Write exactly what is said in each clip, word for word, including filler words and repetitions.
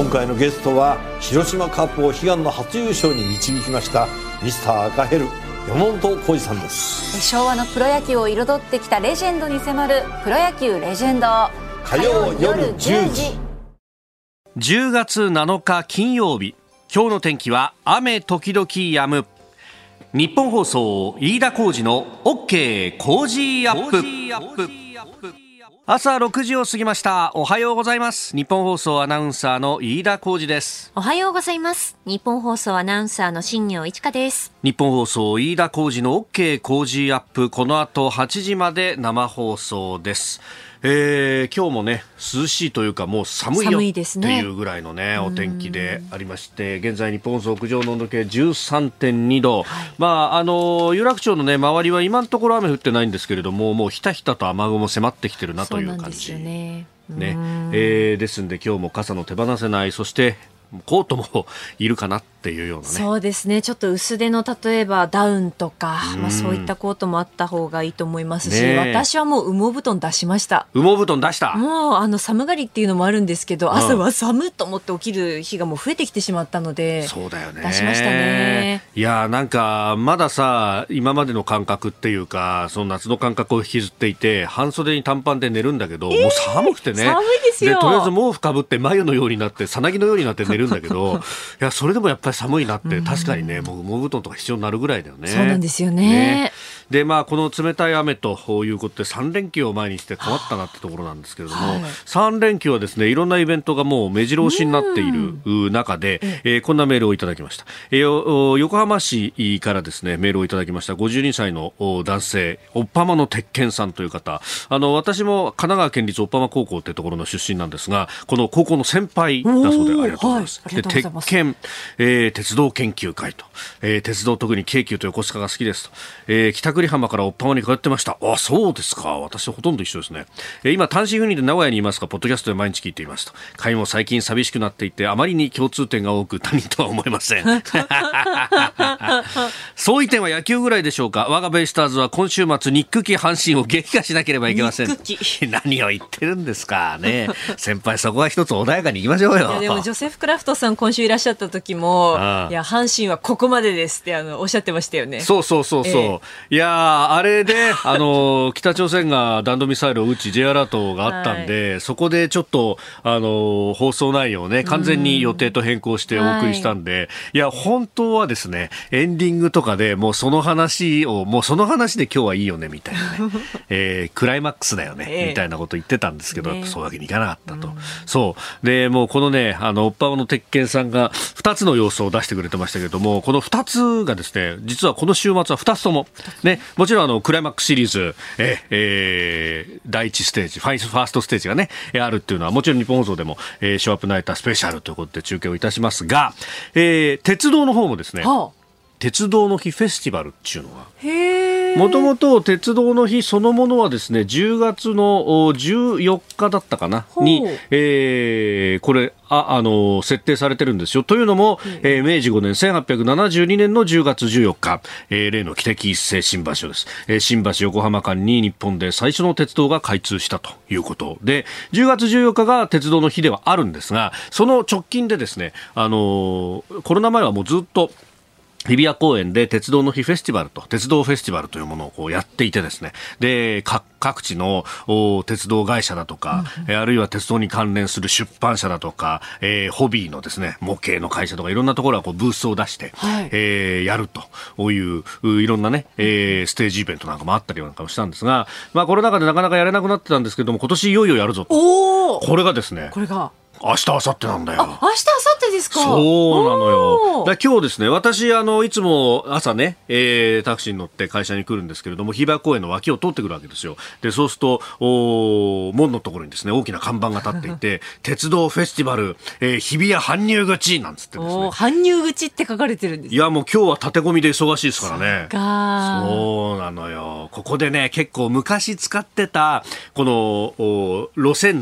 回のゲストは広島カップを悲願の初優勝に導きましたミスター赤ヘル山本浩二さんです。 昭和のプロ野球を彩ってきたレジェンドに迫るプロ野球レジェンド、 火曜夜じゅうじ。 じゅうがつなのか金曜日、今日の天気は雨時々止む。日本放送飯田浩司の OK 工事アップ。朝ろくじを過ぎました。おはようございます。日本放送アナウンサーの飯田浩司です。 おはようございます。日本放送アナウンサーの新業一華です。 日本放送飯田浩司の OK 工事アップ、この後はちじまで生放送です。えー、今日もね涼しいというかもう寒いよっていうぐらいのねお天気でありまして、現在日本放送屋上の温度計 じゅうさんてんにど、はい、まああの有楽町のね周りは今のところ雨降ってないんですけれども、もうひたひたと雨雲迫ってきてるなという感じね。ね、えー、ですんで今日も傘の手放せない、そしてコートもいるかなっていうようなね。 そうですね、ちょっと薄手の例えばダウンとか、まあ、そういったコートもあった方がいいと思いますし、ね、私はもう羽毛布団出しました。 羽毛布団出した。 もうあの寒がりっていうのもあるんですけど、朝は寒いと思って起きる日がもう増えてきてしまったので、 そうだよね、 出しましたね。 いやなんかまださ今までの感覚っていうか、その夏の感覚を引きずっていて半袖に短パンで寝るんだけど、えー、もう寒くてね、 寒いですよ。 でとりあえず毛布かぶって眉のようになってさなぎのようになって寝るんだけどいやそれでもやっぱり寒いなって、確かにねもう羽毛布団とか必要になるぐらいだよね。 そうなんですよ ね, ねでまあこの冷たい雨ということでさん連休を前にして変わったなってところなんですけれども、はい、さん連休はですねいろんなイベントがもう目白押しになっている中で、えー、こんなメールをいただきました。えー、横浜市からですねメールをいただきました。ごじゅうにさいの男性、おっぱまの鉄拳さんという方、あの私も神奈川県立おっぱま高校っていうところの出身なんですが、この高校の先輩だそうでありがとうございます。はい、で鉄拳、えー、鉄道研究会と、えー、鉄道特に京急と横須賀が好きですと、えー、北栗浜からおっぱまに通ってました。あ、そうですか。私ほとんど一緒ですね。えー、今単身赴任で名古屋にいますがポッドキャストで毎日聞いていますと。会も最近寂しくなっていてあまりに共通点が多く他人とは思えません相違点は野球ぐらいでしょうか。我がベイスターズは今週末ニック期阪神を撃破しなければいけません。何を言ってるんですかね先輩、そこは一つ穏やかにいきましょうよ。 いやでもジョセフ・クラフトさん今週いらっしゃった時も、ああ、いや阪神はここまでですってあのおっしゃってましたよね。 そうそうそうそう、えー、いやあれであの北朝鮮が弾道ミサイルを撃ち J アラートがあったんで、はい、そこでちょっとあの放送内容をね完全に予定と変更してお送りしたんで、はい、いや本当はですねエンディングとかでもうその話をもうその話で今日はいいよねみたいなね、えー、クライマックスだよね、えー、みたいなこと言ってたんですけど、ね、そういうわけにいかなかったと、うん、そうでもうこのねあのおっぱまの鉄拳さんがふたつの要素を出してくれてましたけれども、このふたつがですね実はこの週末はふたつとも、ね、もちろんあのクライマックスシリーズ、ええー、だいいちステージファイファーストステージがねあるっていうのはもちろん日本放送でも、えー、ショーアップナイタースペシャルということで中継をいたしますが、えー、鉄道の方もですね、はあ、鉄道の日フェスティバルっていうのがもともと鉄道の日そのものはですねじゅうがつのじゅうよっかだったかなに、えー、これあ、あの設定されてるんですよ。というのも、えー、明治ごねんせんはっぴゃくななじゅうにねんのじゅうがつじゅうよっか、えー、例の汽笛一斉新橋です、えー、新橋横浜間に日本で最初の鉄道が開通したということで、じゅうがつじゅうよっかが鉄道の日ではあるんですが、その直近でですね、あのー、コロナ前はもうずっと日比谷公園で鉄道の日フェスティバルと鉄道フェスティバルというものをこうやっていてですね、で各地の鉄道会社だとか、うん、あるいは鉄道に関連する出版社だとか、えー、ホビーのですね模型の会社とかいろんなところがこうブースを出して、はい、えー、やるといういろんなね、えー、ステージイベントなんかもあったりなんかもしたんですが、まあコロナ禍でなかなかやれなくなってたんですけども、今年いよいよやるぞと。おー、これがですね、 これが明日明後日なんだよ。 あ、明日明後日ですか。 そうなのよ。だ今日ですね、私あのいつも朝ね、えー、タクシーに乗って会社に来るんですけれども、日比谷公園の脇を通ってくるわけですよ。でそうするとお門のところにですね大きな看板が立っていて鉄道フェスティバル、えー、日比谷搬入口なんつってですね、 搬入口って書かれてるんです。 いやもう今日は立て込みで忙しいですからね。 そうか、 そうなのよ。ここでね結構昔使ってたこの路線図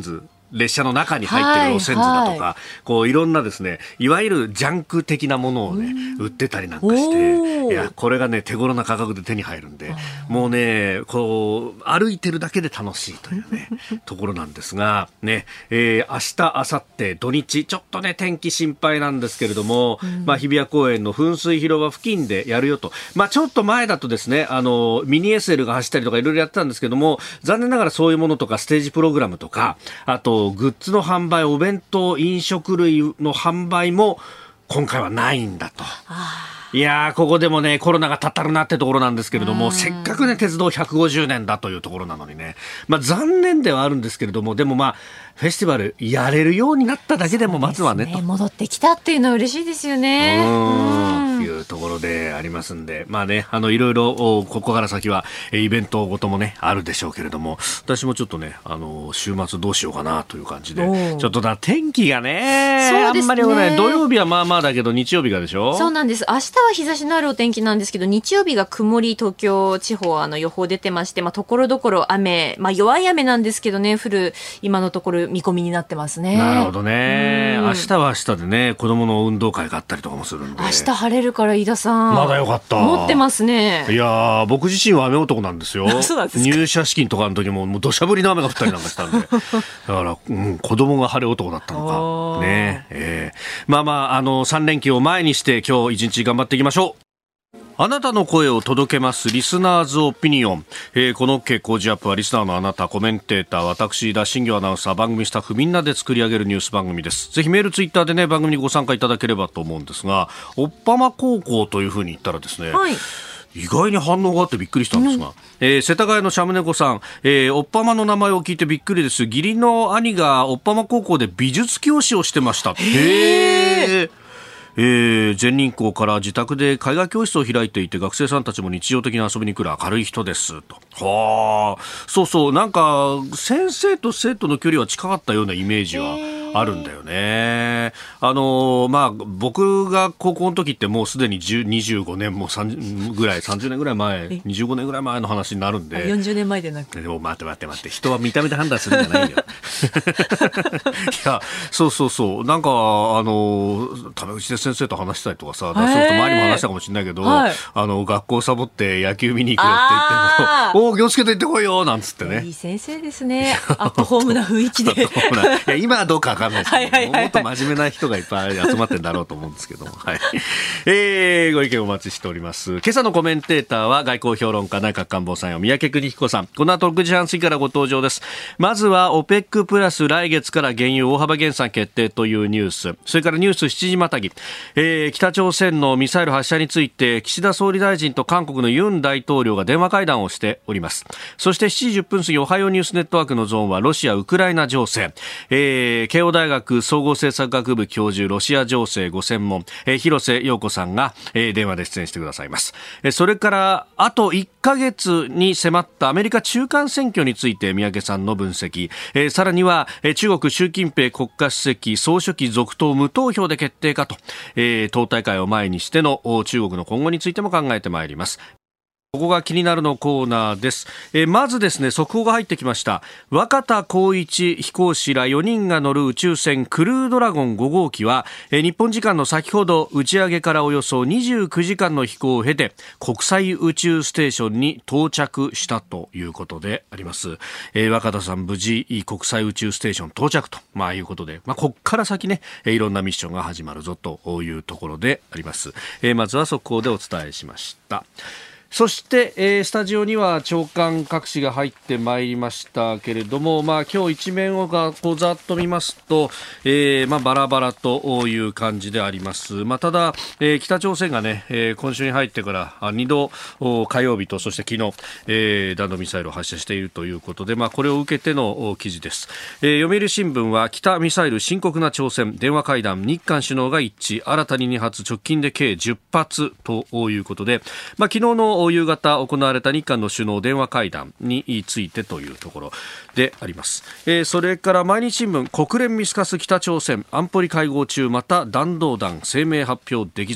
列車の中に入ってる路線図だとか、はいはい、こういろんなですね、いわゆるジャンク的なものをね、売ってたりなんかして、いや、これがね、手頃な価格で手に入るんで、もうね、こう、歩いてるだけで楽しいというね、ところなんですが、ね、えー、明日、明後日、土日、ちょっとね、天気心配なんですけれども、うん、まあ、日比谷公園の噴水広場付近でやるよと。まあ、ちょっと前だとですね、あの、ミニ エスエル が走ったりとかいろいろやってたんですけども、残念ながらそういうものとか、ステージプログラムとか、あと、グッズの販売、お弁当、飲食類の販売も今回はないんだと。いやー、ここでもね、コロナがたたるなってところなんですけれども、せっかくね、鉄道ひゃくごじゅうねんだというところなのにね、まあ残念ではあるんですけれども、でもまあ、フェスティバルやれるようになっただけでもまずはね、と。 戻ってきたっていうのは嬉しいですよね。 うん。いうところでありますんで、まあね、あの、いろいろ、ここから先は、イベントごともね、あるでしょうけれども、私もちょっとね、あの、週末どうしようかなという感じで、ちょっとだ、天気がね、そうですね、あんまりね、土曜日はまあまあだけど、日曜日がでしょ。 そうなんです。明日は日差しのあるお天気なんですけど、日曜日が曇り、東京地方、あの、予報出てまして、まあ、ところどころ雨、まあ、弱い雨なんですけどね、降る、今のところ見込みになってますね。 なるほどね。明日は明日でね、子供の運動会があったりとかもするんで。 明日晴れるから飯田さん。 まだよかった。 持ってますね。 いやー、僕自身は雨男なんですよ。 そうなんですか。 入社式のとかの時も、もう土砂降りの雨が降ったりなんかしたんで。だから、うん、子供が晴れ男だったのか。ねえー、まあまあ、あの、さん連休を前にして、今日一日頑張っていきましょう。あなたの声を届けますリスナーズオピニオン、えー、この OK 工事アップはリスナーのあなた、コメンテーター、私田新業アナウンサー、番組スタッフみんなで作り上げるニュース番組です。ぜひメールツイッターでね、番組にご参加いただければと思うんですが、おっぱま高校というふうに言ったらですね、はい、意外に反応があってびっくりしたんですが、うん、えー、世田谷のシャムネコさん、えー、おっぱまの名前を聞いてびっくりです。義理の兄がおっぱま高校で美術教師をしてました。へー。えー、全日光から自宅で絵画教室を開いていて、学生さんたちも日常的に遊びに来る明るい人ですと。はあ、そうそう、なんか先生と生徒の距離は近かったようなイメージはあるんだよね。あのー、まあ僕が高校の時ってもうすでににじゅうごねんもさんじゅうぐらいさんじゅうねんぐらい前、にじゅうごねんぐらい前の話になるんで。 よんじゅうねんまえでなく。 でも待って待って待って、人は見た目で判断するんじゃないよ。いや、そうそうそう、なんかあのタメ口で先生と話したりとかさ、そうすると前にも話したかもしれないけど、はい、あの学校サボって野球見に行くよって言っても、おお気をつけて行ってこいよなんつってね。 いい先生ですね。アットホームな雰囲気で。いや今はどうかわかんないですけど、はいはいはいはい、もっと真面目な人がいっぱい集まってんだろうと思うんですけども、はい、えー、ご意見お待ちしております。今朝のコメンテーターは外交評論家内閣官房参与三宅邦彦さん。この後ろくじはん過ぎからご登場です。まずは オペック プラス来月から原油大幅減産決定というニュース、それからニュースしちじまたぎ、えー、北朝鮮のミサイル発射について岸田総理大臣と韓国のユン大統領が電話会談をしております。そしてしちじじゅっぷん過ぎ、おはようニュースネットワークのゾーンはロシア・ウクライナ情勢、えー、慶応大学総合政策学部教授、ロシア情勢ご専門、えー、広瀬陽子さんが、えー、電話で出演してくださいます。えー、それからあといっかげつに迫ったアメリカ中間選挙について三宅さんの分析、えー、さらには、えー、中国習近平国家主席総書記続投無投票で決定かと、えー、党大会を前にしての中国の今後についても考えてまいります。ここが気になるのコーナーです。えー、まずですね、速報が入ってきました。若田光一飛行士らよにんが乗る宇宙船クルードラゴンご号機は、えー、日本時間の先ほど打ち上げからおよそにじゅうくじかんの飛行を経て国際宇宙ステーションに到着したということであります。えー、若田さん無事国際宇宙ステーション到着と、まあ、いうことで、まあ、こっから先ね、いろんなミッションが始まるぞというところであります。えー、まずは速報でお伝えしました。そして、えー、スタジオには長官各紙が入ってまいりましたけれども、まあ、今日一面をがこうざっと見ますと、えーまあ、バラバラという感じであります。まあ、ただ、えー、北朝鮮がね、えー、今週に入ってからにど火曜日とそして昨日、えー、弾道ミサイルを発射しているということで、まあ、これを受けての記事です。えー、読売新聞は北ミサイル深刻な挑戦、電話会談日韓首脳が一致、新たににはつ直近で計じゅっぱつということで、まあ、昨日の夕方行われた日韓の首脳電話会談についてというところであります。えー、それから毎日新聞、国連見透かす北朝鮮安保理会合中また弾道弾声明発表できずと、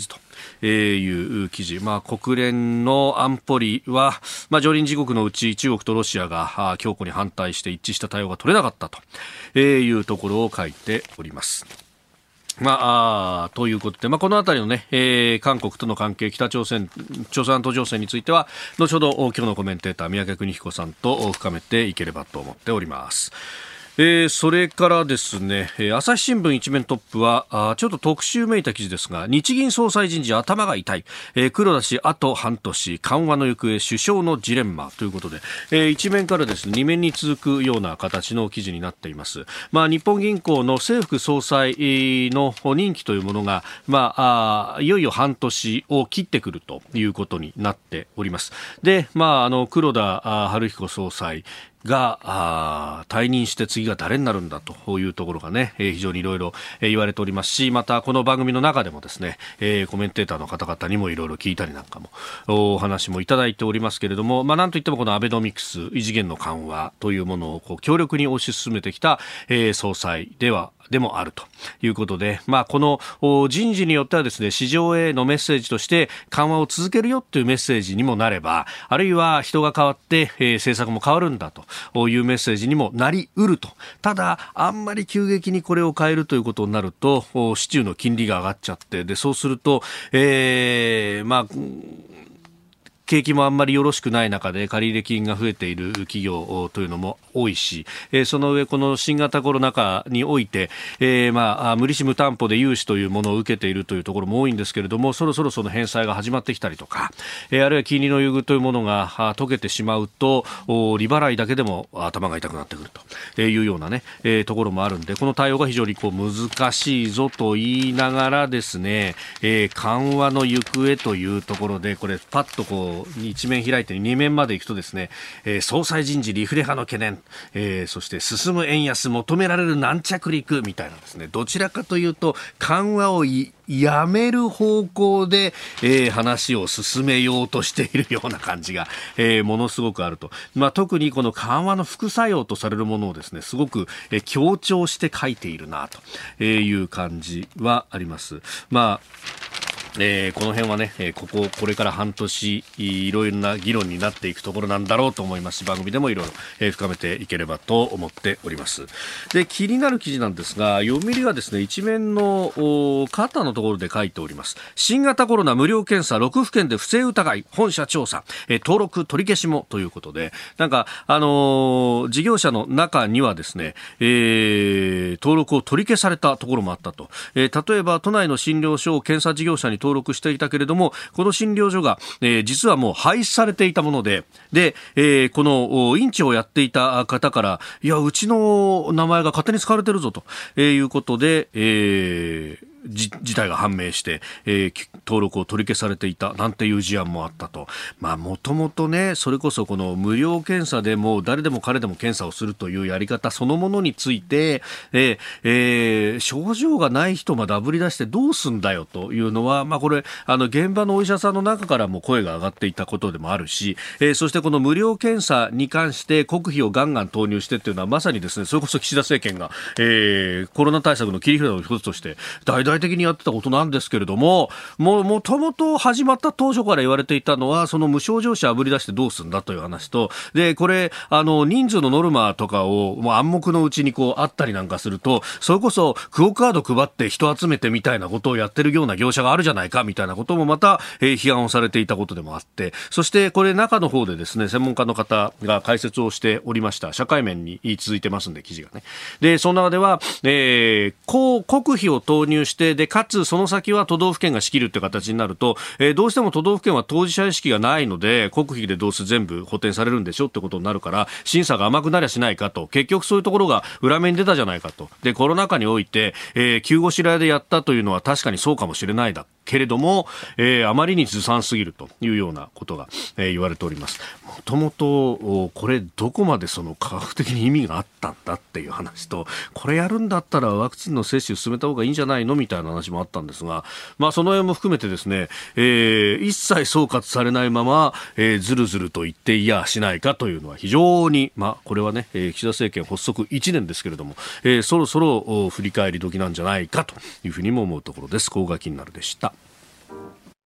えー、いう記事、まあ、国連の安保理は、まあ、常任理事国のうち中国とロシアが強固に反対して一致した対応が取れなかったというところを書いております。まあ、あということで、まあ、このあたりのね、えー、韓国との関係、北朝鮮、朝鮮半島情勢については、後ほど今日のコメンテーター、三宅邦彦さんと深めていければと思っております。えー、それからですね、えー、朝日新聞一面トップはあちょっと特集めいた記事ですが、日銀総裁人事頭が痛い、えー、黒田氏あと半年緩和の行方首相のジレンマということで、えー、一面からですねに面に続くような形の記事になっています。まあ、日本銀行の正副総裁の任期というものが、まあ、あいよいよ半年を切ってくるということになっております。で、まあ、あの黒田晴彦総裁があ退任して次が誰になるんだというところがね、えー、非常にいろいろ言われておりますし、またこの番組の中でもですね、えー、コメンテーターの方々にもいろいろ聞いたりなんかもお話もいただいておりますけれども、まあ、なんといってもこのアベノミクス異次元の緩和というものをこう強力に推し進めてきた、えー、総裁ではでもあるということで、まあ、この人事によってはですね、市場へのメッセージとして緩和を続けるよというメッセージにもなれば、あるいは人が変わって、えー、政策も変わるんだというメッセージにもなりうると。ただあんまり急激にこれを変えるということになると市中の金利が上がっちゃって、でそうすると、えー、まあ景気もあんまりよろしくない中で借入金が増えている企業というのも多いし、その上この新型コロナ禍において、えー、まあ無利子無担保で融資というものを受けているというところも多いんですけれども、そろそろその返済が始まってきたりとか、あるいは金利の優遇というものが解けてしまうと利払いだけでも頭が痛くなってくるというようなね、えー、ところもあるんで、この対応が非常にこう難しいぞと言いながらですね、えー、緩和の行方というところでこれパッとこう一面開いてに面まで行くとですね、えー、総裁人事リフレ派の懸念、えー、そして進む円安求められる軟着陸みたいなですね、どちらかというと緩和をいやめる方向で、えー、話を進めようとしているような感じが、えー、ものすごくあると。まあ、特にこの緩和の副作用とされるものをですね、すごく、えー、強調して書いているなという感じはあります。まあえー、この辺はね、えー、こここれから半年いろいろな議論になっていくところなんだろうと思いますし、番組でもいろいろ、えー、深めていければと思っております。で、気になる記事なんですが、読売がですね一面の肩のところで書いております。新型コロナ無料検査ろく府県で不正疑い本社調査、えー、登録取り消しもということで、なんかあのー、事業者の中にはですね、えー、登録を取り消されたところもあったと。えー、例えば都内の診療所を検査事業者に登録していたけれども、この診療所が、えー、実はもう廃止されていたもので、で、えー、この院長をやっていた方から、いや、うちの名前が勝手に使われてるぞと、えー、いうことで、えー事態が判明して、えー、登録を取り消されていたなんていう事案もあったと。まあもともとね、それこそこの無料検査でも誰でも彼でも検査をするというやり方そのものについて、えーえー、症状がない人まであぶり出してどうすんだよというのは、まあこれあの現場のお医者さんの中からも声が上がっていたことでもあるし、えー、そしてこの無料検査に関して国費をガンガン投入してっていうのはまさにですね、それこそ岸田政権が、えー、コロナ対策の切り札の一つとして大々的にやってたことなんですけれども、ももともと始まった当初から言われていたのは、その無症状者あぶり出してどうするんだという話と、でこれあの人数のノルマとかをもう暗黙のうちにこうあったりなんかすると、それこそクオカード配って人集めてみたいなことをやってるような業者があるじゃないかみたいなこともまた、えー、批判をされていたことでもあって、そしてこれ中の方でですね、専門家の方が解説をしておりました。社会面に続いてますんで記事がね。でその中では、えー、こう国費を投入してでかつその先は都道府県が仕切るという形になると、えー、どうしても都道府県は当事者意識がないので国費でどうせ全部補填されるんでしょってことになるから、審査が甘くなりゃしないかと、結局そういうところが裏目に出たじゃないかと。でコロナ禍において、えー、急ごしらえでやったというのは確かにそうかもしれないだけれども、えー、あまりにずさんすぎるというようなことが、えー、言われております。もともとこれどこまでその科学的に意味があったんだっていう話と、これやるんだったらワクチンの接種進めた方がいいんじゃないのみたいな話もあったんですが、まあ、その辺も含めてですね、えー、一切総括されないまま、えー、ずるずると言っていやしないかというのは非常に、まあ、これはね、えー、岸田政権発足いちねんですけれども、えー、そろそろ振り返り時なんじゃないかというふうにも思うところです。ここが気になるでした。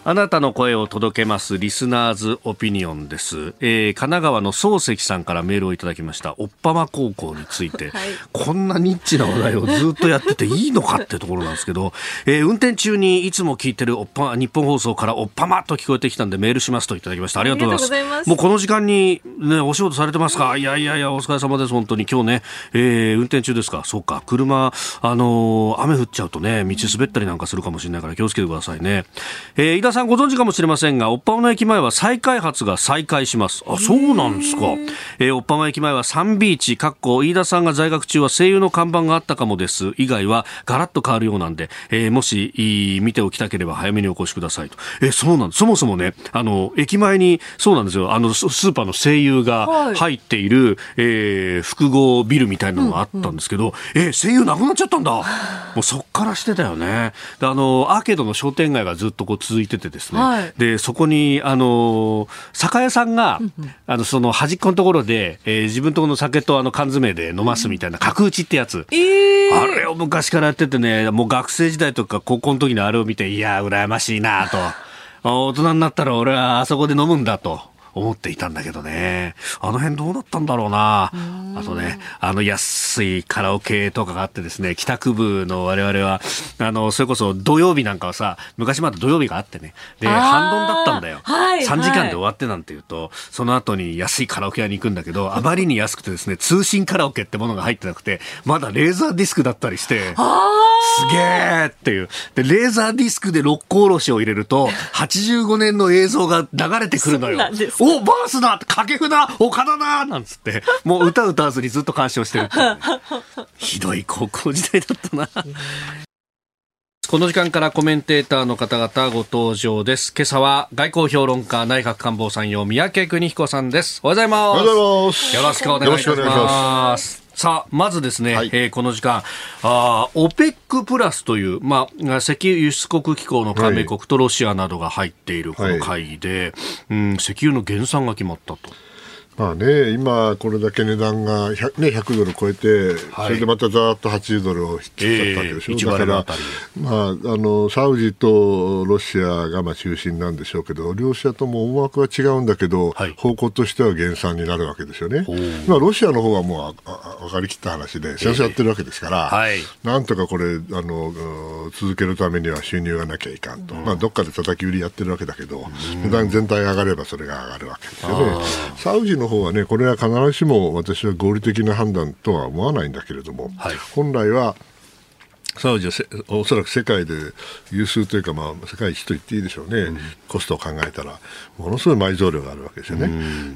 あなたの声を届けますリスナーズオピニオンです、えー、神奈川の漱石さんからメールをいただきました。おっぱま高校について、はい、こんなニッチな話題をずっとやってていいのかってところなんですけど、えー、運転中にいつも聞いてるおっぱ日本放送からおっぱまと聞こえてきたんでメールしますといただきました。ありがとうございます。もうこの時間に、ね、お仕事されてますか？いやいやいや、お疲れ様です。本当に今日ね、えー、運転中ですか？そうか、車、あのー、雨降っちゃうとね、道滑ったりなんかするかもしれないから気をつけてくださいね。えー、飯田さんご存知かもしれませんが、おっぱまの駅前は再開発が再開します。あ、そうなんですか。えー、おっぱま駅前はサンビーチ、かっこ飯田さんが在学中は声優の看板があったかもです以外はガラッと変わるようなんで、えー、もし見ておきたければ早めにお越しくださいと。えー、そうなんです。そもそもね、あの駅前にそうなんですよ、あのスーパーの声優が入っている、はい、えー、複合ビルみたいなのがあったんですけど、うんうん、えー、声優なくなっちゃったんだ。もうそっからしてたよね。で、あのアーケードの商店街がずっとこう続いててですね、はい、でそこにあの酒屋さんが、うんうん、あのその端っこのところで、えー、自分とこの酒とあの缶詰で飲ますみたいな角打ちってやつ、えー、あれを昔からやっててね、もう学生時代とか高校の時にあれを見て、いや羨ましいなと大人になったら俺はあそこで飲むんだと思っていたんだけどね。あの辺どうだったんだろうな。あとね、あの安いカラオケとかがあってですね、帰宅部の我々はあのそれこそ土曜日なんかはさ、昔まで土曜日があってね、で半ドンだったんだよ、はい、さんじかんで終わってなんていうと、その後に安いカラオケ屋に行くんだけど、あまりに安くてですね、通信カラオケってものが入ってなくて、まだレーザーディスクだったりして、すげーっていうで、レーザーディスクで六甲おろしを入れるとはちじゅうごねんの映像が流れてくるのよ。お、バースだ、掛布だ、岡田だなんつってもう歌歌わずにずっと鑑賞してるって、ね、ひどい高校時代だったな。この時間からコメンテーターの方々ご登場です。今朝は外交評論家内閣官房参与三宅邦彦さんです。おはようございます。 おはようございます。 よろしくお願いいたします。さあ、まずですね、はい、えー、この時間、あ オペック プラスという、まあ、石油輸出国機構の加盟国とロシアなどが入っているこの会議で、はい、うん、石油の減産が決まったと。 まあね、今これだけ値段が ひゃく,、ね、ひゃくドル超えて、はい、それでまたざーっとはちじゅうドルを引き取ったわけでしょ、えー、だから、まあ、あのサウジとロシアがまあ中心なんでしょうけど、両者とも思惑は違うんだけど、はい、方向としては減産になるわけですよね。まあ、ロシアの方はもうああ分かりきった話で戦争やってるわけですから、えーはい、なんとかこれあの続けるためには収入がなきゃいかんと、うん、まあ、どっかで叩き売りやってるわけだけど、値段全体上がればそれが上がるわけですよね。サウジの方はね、これは必ずしも私は合理的な判断とは思わないんだけれども、はい、本来はサウジはおそらく世界で有数というか、まあ、世界一と言っていいでしょうね、うん、コストを考えたらものすごい埋蔵量があるわけですよね、うん、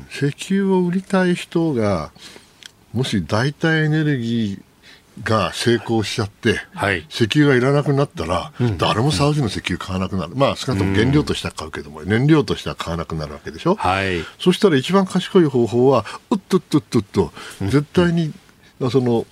石油を売りたい人がもし代替エネルギーが成功しちゃって、はい、石油がいらなくなったら、うん、誰もサウジの石油買わなくなる、まあ少なくとも原料としては買うけども、うん、燃料としては買わなくなるわけでしょ、はい、そしたら一番賢い方法はうっとっとっとっと絶対に、うん、その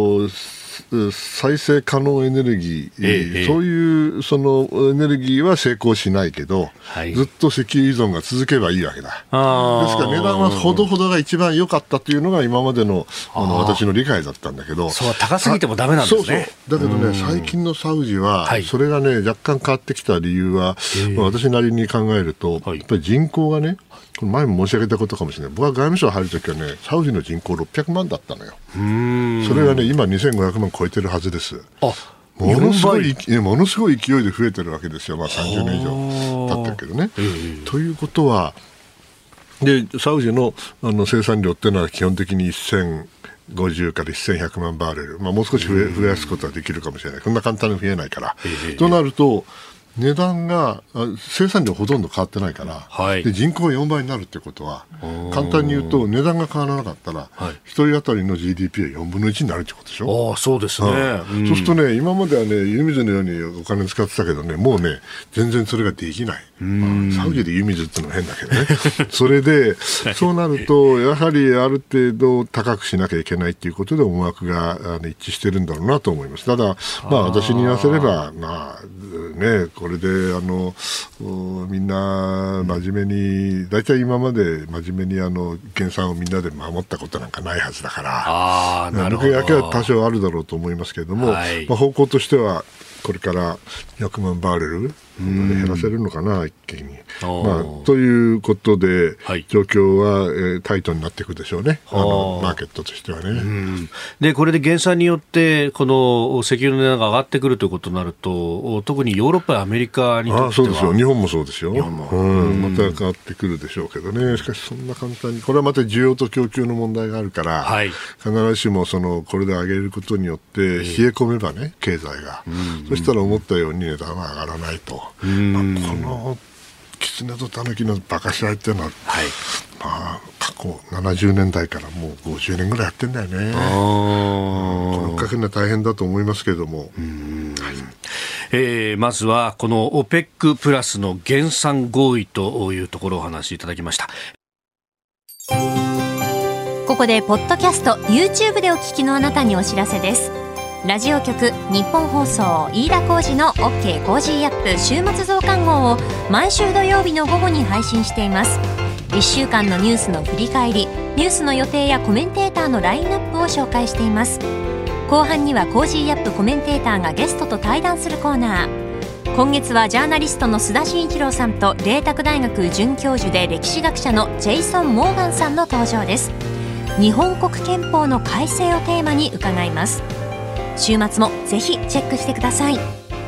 再生可能エネルギー、ええ、そういうそのエネルギーは成功しないけど、はい、ずっと石油依存が続けばいいわけだ。ですから値段はほどほどが一番良かったというのが今まで の, あの私の理解だったんだけど、 そう高すぎてもダメなんですね。そうそうだけどね、最近のサウジはそれがね若干変わってきた理由は、まあ、私なりに考えると、やっぱり人口がね、前も申し上げたことかもしれない。僕は外務省入るときはね、サウジの人口ろっぴゃくまんだったのよ。うーん、それがね今にせんごひゃくまん超えてるはずです。あ、ものすごいものすごい勢いで増えてるわけですよ。まあ、さんじゅうねん以上経ってるけどね、えー、ということはでサウジ の, あの生産量っていうのは基本的にせんごじゅうからせんひゃくまんバーレル、まあ、もう少し増 え, 増やすことはできるかもしれない。こんな簡単に増えないから、えー、となると値段が生産量ほとんど変わってないから、はい、で人口がよんばいになるってことは簡単に言うと値段が変わらなかったら、はい、ひとり当たりの ジーディーピー はよんぶんのいちになるってことでしょ。 あ、そうですね、 うん、そうするとね、今まではね湯水のようにお金使ってたけどね、もうね全然それができない。うん、サウジで湯水ってのは変だけどねそれでそうなるとやはりある程度高くしなきゃいけないということで思惑があの一致してるんだろうなと思います。ただ、まあ、私に言わせれば、まあ、 ね、これであのみんな真面目に、だいたい今まで真面目にあの減産をみんなで守ったことなんかないはずだから、 あ、なるほど、 抜けは多少あるだろうと思いますけれども、はい、まあ、方向としてはこれからひゃくまんバーレル減らせるのかな、一気に、まあ、ということで、はい、状況は、えー、タイトになっていくでしょうね、あのマーケットとしてはね。うん、でこれで減産によってこの石油の値段が上がってくるということになると、特にヨーロッパやアメリカにとっては。あ、そうですよ、日本もそうですよ、うん、また変わってくるでしょうけどね。しかしそんな簡単に、これはまた需要と供給の問題があるから、はい、必ずしもそのこれで上げることによって冷え込めばね、経済が、うん、そしたら思ったように値段は上がらないと。うん、まあ、この狐と狸の馬鹿し合いっていうのは、はい、まあ、過去ななじゅうねんだいからもうごじゅうねんぐらいやってんだよね。このかけるのは大変だと思いますけれども、うん、はい、 えー、まずはこの オペック プラスの減産合意というところをお話しいただきました。 ここでポッドキャスト YouTube でお聞きのあなたにお知らせです。ラジオ局日本放送飯田浩司の OK コージーアップ週末増刊号を毎週土曜日の午後に配信しています。いっしゅうかんのニュースの振り返り、ニュースの予定やコメンテーターのラインナップを紹介しています。後半にはコージーアップコメンテーターがゲストと対談するコーナー。今月はジャーナリストの須田慎一郎さんと麗澤大学准教授で歴史学者のジェイソン・モーガンさんの登場です。日本国憲法の改正をテーマに伺います。週末もぜひチェックしてください。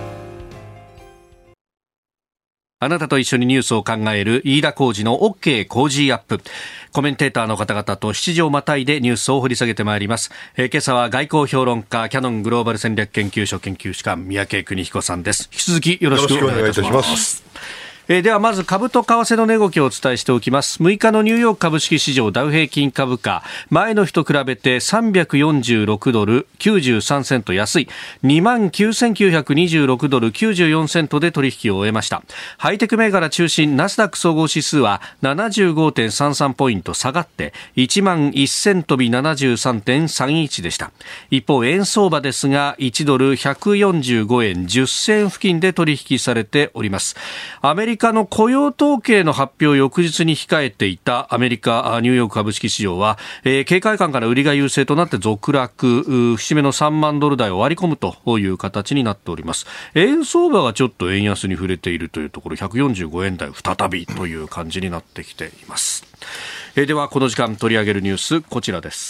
あなたと一緒にニュースを考える飯田浩司の OK コージーアップ。コメンテーターの方々と七時をまたいでニュースを掘り下げてまいります。えー、今朝は外交評論家キヤノングローバル戦略研究所研究主幹三宅邦彦さんです。引き続きよろしくお願いいたします。えー、ではまず株と為替の値動きをお伝えしておきます。むいかのニューヨーク株式市場ダウ平均株価、前の日と比べてさんびゃくよんじゅうろくドルきゅうじゅうさんセント安い にまんきゅうせんきゅうひゃくにじゅうろくドルきゅうじゅうよんセントで取引を終えました。ハイテク銘柄中心ナスダック総合指数は ななじゅうごてんさんさん ポイント下がって いちまんせん飛び ななじゅうさんてんさんいち でした。一方円相場ですがいちドルひゃくよんじゅうごえんじゅっせん付近で取引されております。アメリカの雇用統計の発表を翌日に控えていたアメリカニューヨーク株式市場は、えー、警戒感から売りが優勢となって続落、節目のさんまんドル台を割り込むという形になっております。円相場がちょっと円安に触れているというところ、ひゃくよんじゅうごえん台再びという感じになってきています。えー、ではこの時間取り上げるニュース、こちらです。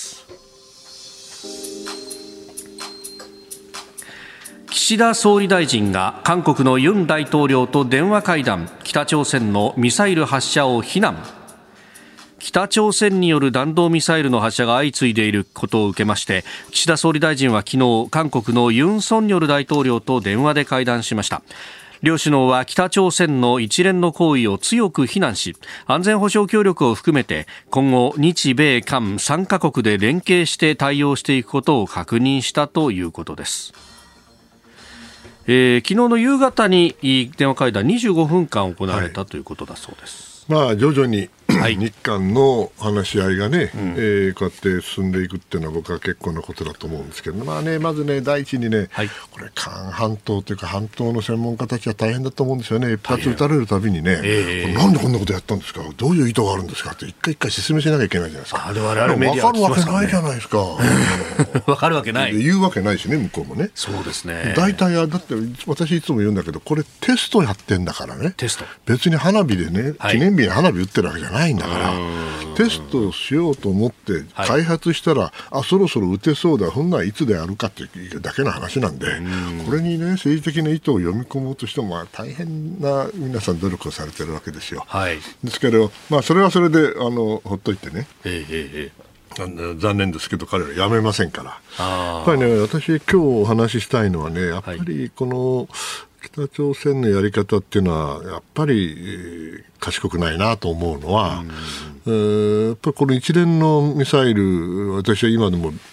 岸田総理大臣が韓国のユン大統領と電話会談、北朝鮮のミサイル発射を非難。北朝鮮による弾道ミサイルの発射が相次いでいることを受けまして、岸田総理大臣は昨日韓国のユン・ソンニョル大統領と電話で会談しました。両首脳は北朝鮮の一連の行為を強く非難し、安全保障協力を含めて今後日米韓さんカ国で連携して対応していくことを確認したということです。えー、昨日の夕方に電話会談にじゅうごふんかん行われた、はい、ということだそうです。 まあ、徐々に日韓の話し合いがね、うん、えー、こうやって進んでいくっていうのは僕は結構なことだと思うんですけど、まあね、まずね、第一にね、はい、これ韓半島というか半島の専門家たちは大変だと思うんですよね。一発撃たれるたびにね、えー、なんでこんなことやったんですか、どういう意図があるんですかって一回一回説明しなきゃいけないじゃないですか。あれ我々メディアは聞きますからね。分かるわけないじゃないですか。 分かるわけない。 言うわけないしね、向こうもね。 そうですね。 大体だって私いつも言うんだけど、これテストやってんだからね。 テスト。 別に花火でね、記念日に花火打ってるわけじゃないんだから。テストをしようと思って開発したら、はい、あそろそろ打てそうだ、ほんならいつでやるかっていうだけの話なんで、んこれにね政治的な意図を読み込もうとしても、まあ、大変な皆さん努力をされてるわけですよ、はい、ですけど、まあ、それはそれであのほっといてね、ええええ、残念ですけど彼はやめませんから。やっぱりね、私今日お話ししたいのはね、やっぱりこの、はい、北朝鮮のやり方っていうのはやっぱり、えー、賢くないなと思うのは、うん、えー、やっぱりこの一連のミサイル、私は今でも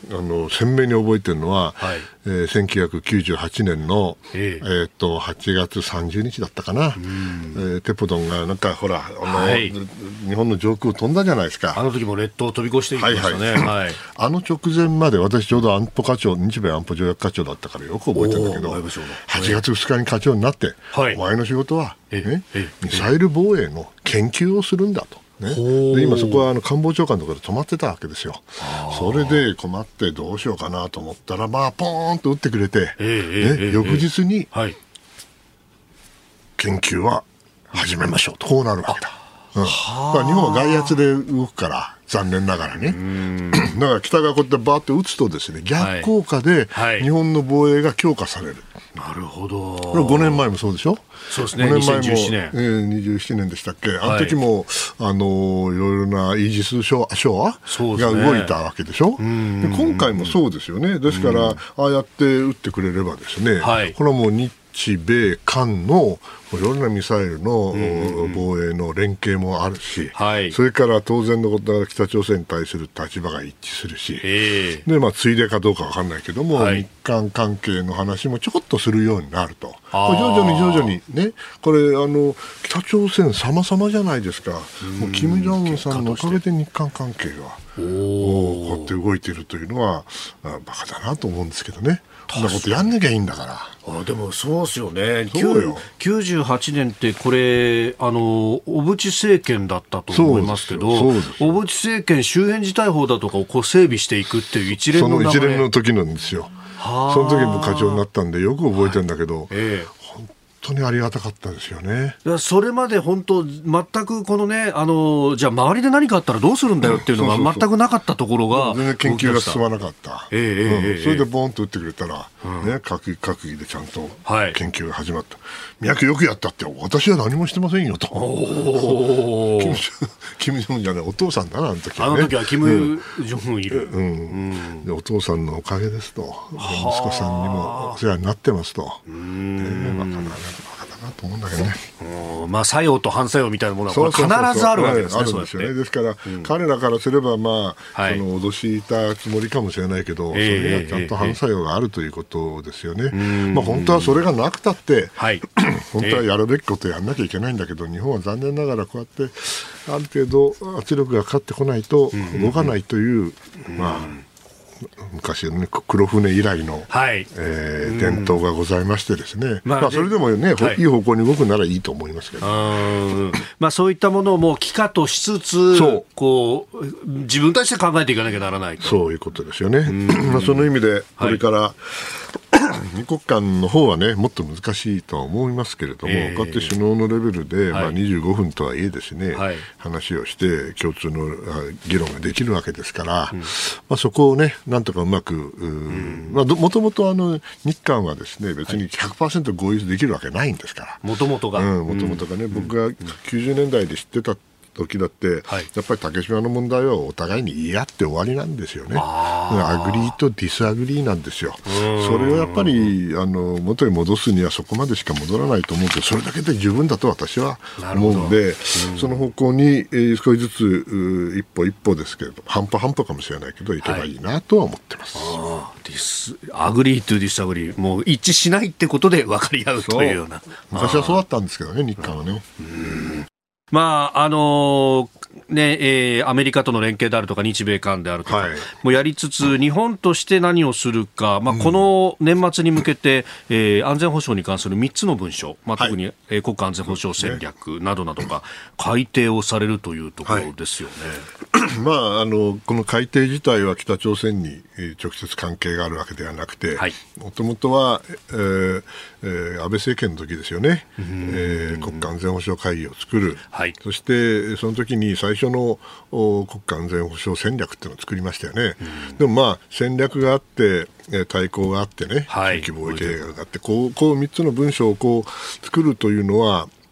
あの鮮明に覚えてるのは、 はい、 えー、せんきゅうひゃくきゅうじゅうはちねんの、 えええー、とはちがつさんじゅうにちだったかな、えー、テポドンがなんかほらあの、はい、日本の上空を飛んだじゃないですか。 あの時も列島を飛び越していきましたね、 はいはいはい、 あの直前まで私ちょうど安保課長、日米安保条約課長だったからよく覚えてるんだけど、はちがつふつかに課長になって、はい、お前の仕事は、ね、ミサイル防衛の研究をするんだと。ね、で今そこはあの官房長官のところで止まってたわけですよ。それで困ってどうしようかなと思ったら、まあポーンと打ってくれて、えーねえー、翌日に、はい、研究は始めましょうとこうなるわけだ。うん、だから日本は外圧で動くから残念ながらね。だから北がこうやってバーッと打つとですね、逆効果で日本の防衛が強化される。 なるほど。 これごねんまえもそうでしょ。 そうですね。 ごねんまえもにせんじゅうななねん、 えー、にじゅうななねんでしたっけ。あの時も、はい、あのいろいろなイージス昭和が動いたわけでしょ。で今回もそうですよね。ですからああやって撃ってくれればですね、はい、これはもう日米韓のいろんなミサイルの防衛の連携もあるし、はい、それから当然のことながら北朝鮮に対する立場が一致するし、えーでまあ、ついでかどうか分かんないけども、はい、日韓関係の話もちょこっとするようになると、これ徐々に徐々にね、これあの北朝鮮様々じゃないですか。もう金正恩さんのおかげで日韓関係がこうやって動いているというのはバカだなと思うんですけどね。そんなことやんなきゃいいんだから。 あでもそうですよね。そうよ。きゅうじゅうはちねんってこれあの小渕政権だったと思いますけど、小渕政権周辺事態法だとかをこう整備していくっていう一連の流れ、 その一連の時なんですよ。その時も課長になったんでよく覚えてるんだけど、はい、ええ本当にありがたかったですよね。 それまで本当全くこのね、あのじゃあ周りで何かあったらどうするんだよっていうのが全くなかったところが、 全然研究が進まなかった、えーうん、それでボーンと打ってくれたら、うんね、閣議閣議でちゃんと研究が始まった、はい、宮城よくやったって、私は何もしてませんよと。おキム・ジョンウンじゃない、お父さんだな、あの時はね。 あの時はキム・ジョンウンいる、 うんうん、でお父さんのおかげですと、息子さんにもお世話になってますと。うーん、ね、まあなと思うんだけどね。 まあ作用と反作用みたいなものはこれ必ずあるわけですね。 あるんですよね。ですから、うん、彼らからすればまあ、はい、その脅したつもりかもしれないけど、えー、それがちゃんと反作用があるということですよね。えー、まあ本当はそれがなくたって、はい、本当はやるべきことをやんなきゃいけないんだけど、日本は残念ながらこうやってある程度圧力がかかってこないと動かないという、うんうんうん、まあ。昔の、ね、黒船以来の、はいえー、伝統がございましてですね、まあまあ、それでも、ねはい、いい方向に動くならいいと思いますけど、 うんまあ、そういったものをもう帰化としつつそうこう自分たちで考えていかなきゃならないと、 そういうことですよね。まあ、その意味でこれから、はい二国間の方はねもっと難しいとは思いますけれども、えー、こうやって首脳のレベルで、はいまあ、にじゅうごふんとはいえですね、はい、話をして共通の議論ができるわけですから、うんまあ、そこをねなんとかうまく、うんまあ、もともとあの日韓はですね別に ひゃくパーセント 合意できるわけないんですからもともとが、 うん、もともとがね、うん、僕がきゅうじゅうねんだいで知ってた時だって、はい、やっぱり竹島の問題はお互いに言い合って終わりなんですよね。アグリーとディスアグリーなんですよ。それをやっぱりあの元に戻すにはそこまでしか戻らないと思うけど、それだけで十分だと私は思うんで、うん、その方向に、えー、少しずつ一歩一歩ですけれど半歩半歩かもしれないけどいけばいいなとは思ってます。 はい、ディスアグリーとディスアグリーもう一致しないってことで分かり合うというような。 昔はそうだったんですけどね、日韓はね。 うんまああのーねえー、アメリカとの連携であるとか日米韓であるとか、はい、もうやりつつ日本として何をするか、まあ、この年末に向けて、うんえー、安全保障に関するみっつの文書、まあ、特に、はいえー、国家安全保障戦略などなどが改定をされるというところですよね。 はいまあ、あのこの改定自体は北朝鮮に直接関係があるわけではなくてもともとは、えーえー、安倍政権の時ですよね、えー、国家安全保障会議を作る、はい、そしてその時に最初の国家安全保障戦略っていうのを作りましたよね。でもまあ戦略があって対抗があってね、はい、地域防衛計画があってこう、こうみっつの文書をこう作るというのは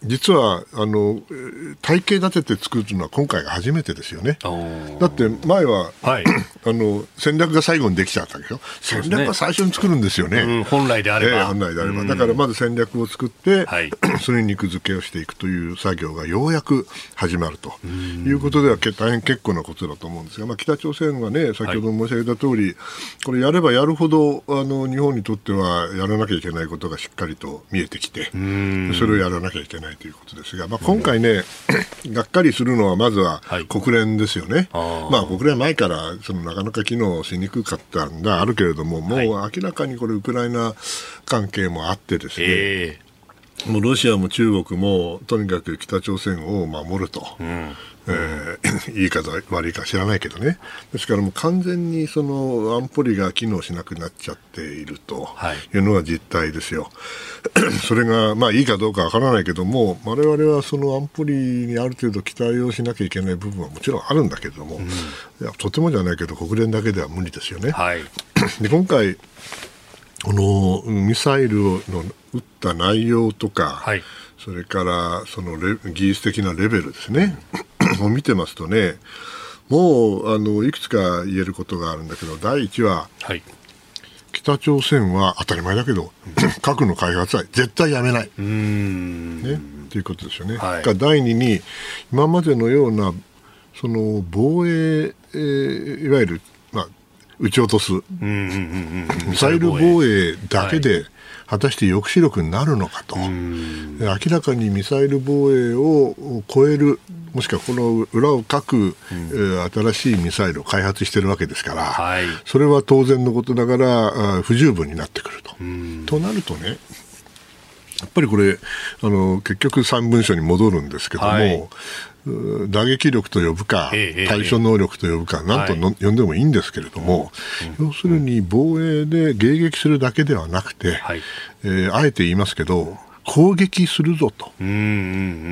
実はあの体系立てて作るのは今回が初めてですよね。だって前は、はい、あの戦略が最後にできちゃったけど、戦略は最初に作るんですよね、うん、 本来であれば、 えー、本来であれば、だからまず戦略を作って、はい、それに肉付けをしていくという作業がようやく始まるということでは大変結構なことだと思うんですが、まあ、北朝鮮はね、先ほど申し上げた通り、はい、これやればやるほどあの日本にとってはやらなきゃいけないことがしっかりと見えてきて、それをやらなきゃいけないということですが、まあ、今回ねがっかりするのはまずは国連ですよね、はい、まあ、国連前からそのなかなか機能しにくかったんだあるけれども、もう明らかにこれウクライナ関係もあってですね、えー、もうロシアも中国もとにかく北朝鮮を守ると、うん、えー、いいか悪いか知らないけどね、ですからもう完全にその安保理が機能しなくなっちゃっているというのが実態ですよ。それがまあいいかどうかわからないけども、我々はその安保理にある程度期待をしなきゃいけない部分はもちろんあるんだけれども、うん、いやとてもじゃないけど国連だけでは無理ですよね、はい、で今回このミサイルの撃った内容とか、はい、それからそのレ技術的なレベルですねを見てますとね、もうあのいくつか言えることがあるんだけど、第一は、はい、北朝鮮は当たり前だけど核の開発は絶対やめない、うーん、ね、ということですよね、はい、だいにに今までのようなその防衛、えー、いわゆる、まあ、撃ち落とすミサイル防衛だけで果たして抑止力になるのかと、明らかにミサイル防衛を超える、もしくはこの裏をかく、うんえー、新しいミサイルを開発しているわけですから、はい、それは当然のことながら不十分になってくると。となるとね、やっぱりこれあの結局さん文書に戻るんですけども、はい、打撃力と呼ぶか、対処能力と呼ぶか、なんとの、はい、呼んでもいいんですけれども、うん、要するに防衛で迎撃するだけではなくて、はい、えー、あえて言いますけど攻撃するぞと、うんうんうん、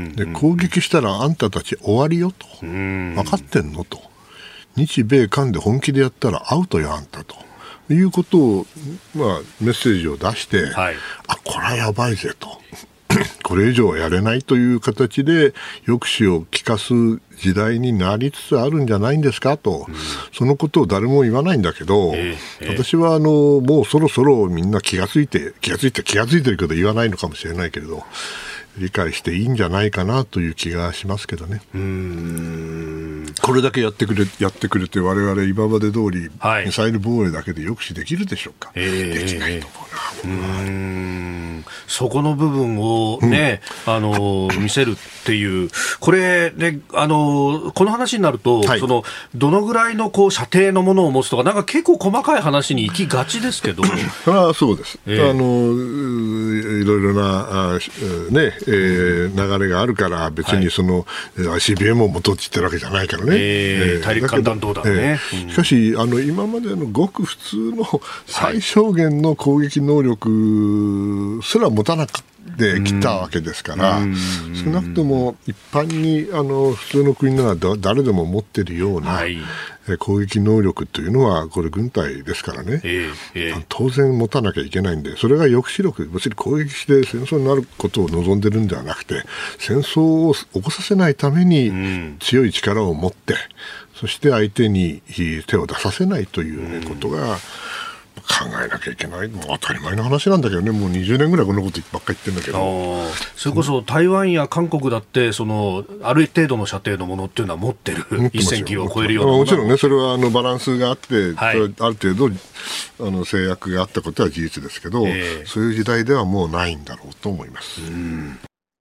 で攻撃したらあんたたち終わりよと、うん、分かってんのと、日米韓で本気でやったらアウトよあんたということを、まあ、メッセージを出して、はい、あ、これはやばいぜとこれ以上はやれないという形で抑止を効かす時代になりつつあるんじゃないんですかと、うん、そのことを誰も言わないんだけど、えーえー、私はあのもうそろそろみんな気がついて気がついて気がついてるけど言わないのかもしれないけれど、理解していいんじゃないかなという気がしますけどね。うーん、これだけやってくれやってくれて我々今まで通り、はい、ミサイル防衛だけで抑止できるでしょうか、えー、できないと思うな。うーん、そこの部分をね、うん、あの見せるっていう、これね、あのこの話になると、はい、そのどのぐらいのこう射程のものを持つとか、なんか結構細かい話に行きがちですけどそれはそうです、えー、あのいろいろなあ、ねえー、流れがあるから別にその、はい、アイシービーエム を元って言ってるわけじゃないからね、 えー、大陸間弾道だね、 えーうん、しかしあの今までのごく普通の最小限の攻撃能力すら持たなかったで来たわけですから、少なくとも一般にあの普通の国なら誰でも持っているような、はい、攻撃能力というのはこれ軍隊ですからね、えーえー、当然持たなきゃいけないんで、それが抑止力、別に攻撃して戦争になることを望んでるんではなくて、戦争を起こさせないために強い力を持って、そして相手に手を出させないという、ね、ことが考えなきゃいけない。もう当たり前の話なんだけどね、もうにじゅうねんぐらいこんなことばっかり言ってるんだけど、 それこそ台湾や韓国だってそのある程度の射程のものっていうのは持ってる、一線級を超えるようなもの、もちろんね、それはあのバランスがあって、はい、ある程度あの制約があったことは事実ですけど、えー、そういう時代ではもうないんだろうと思います。うん、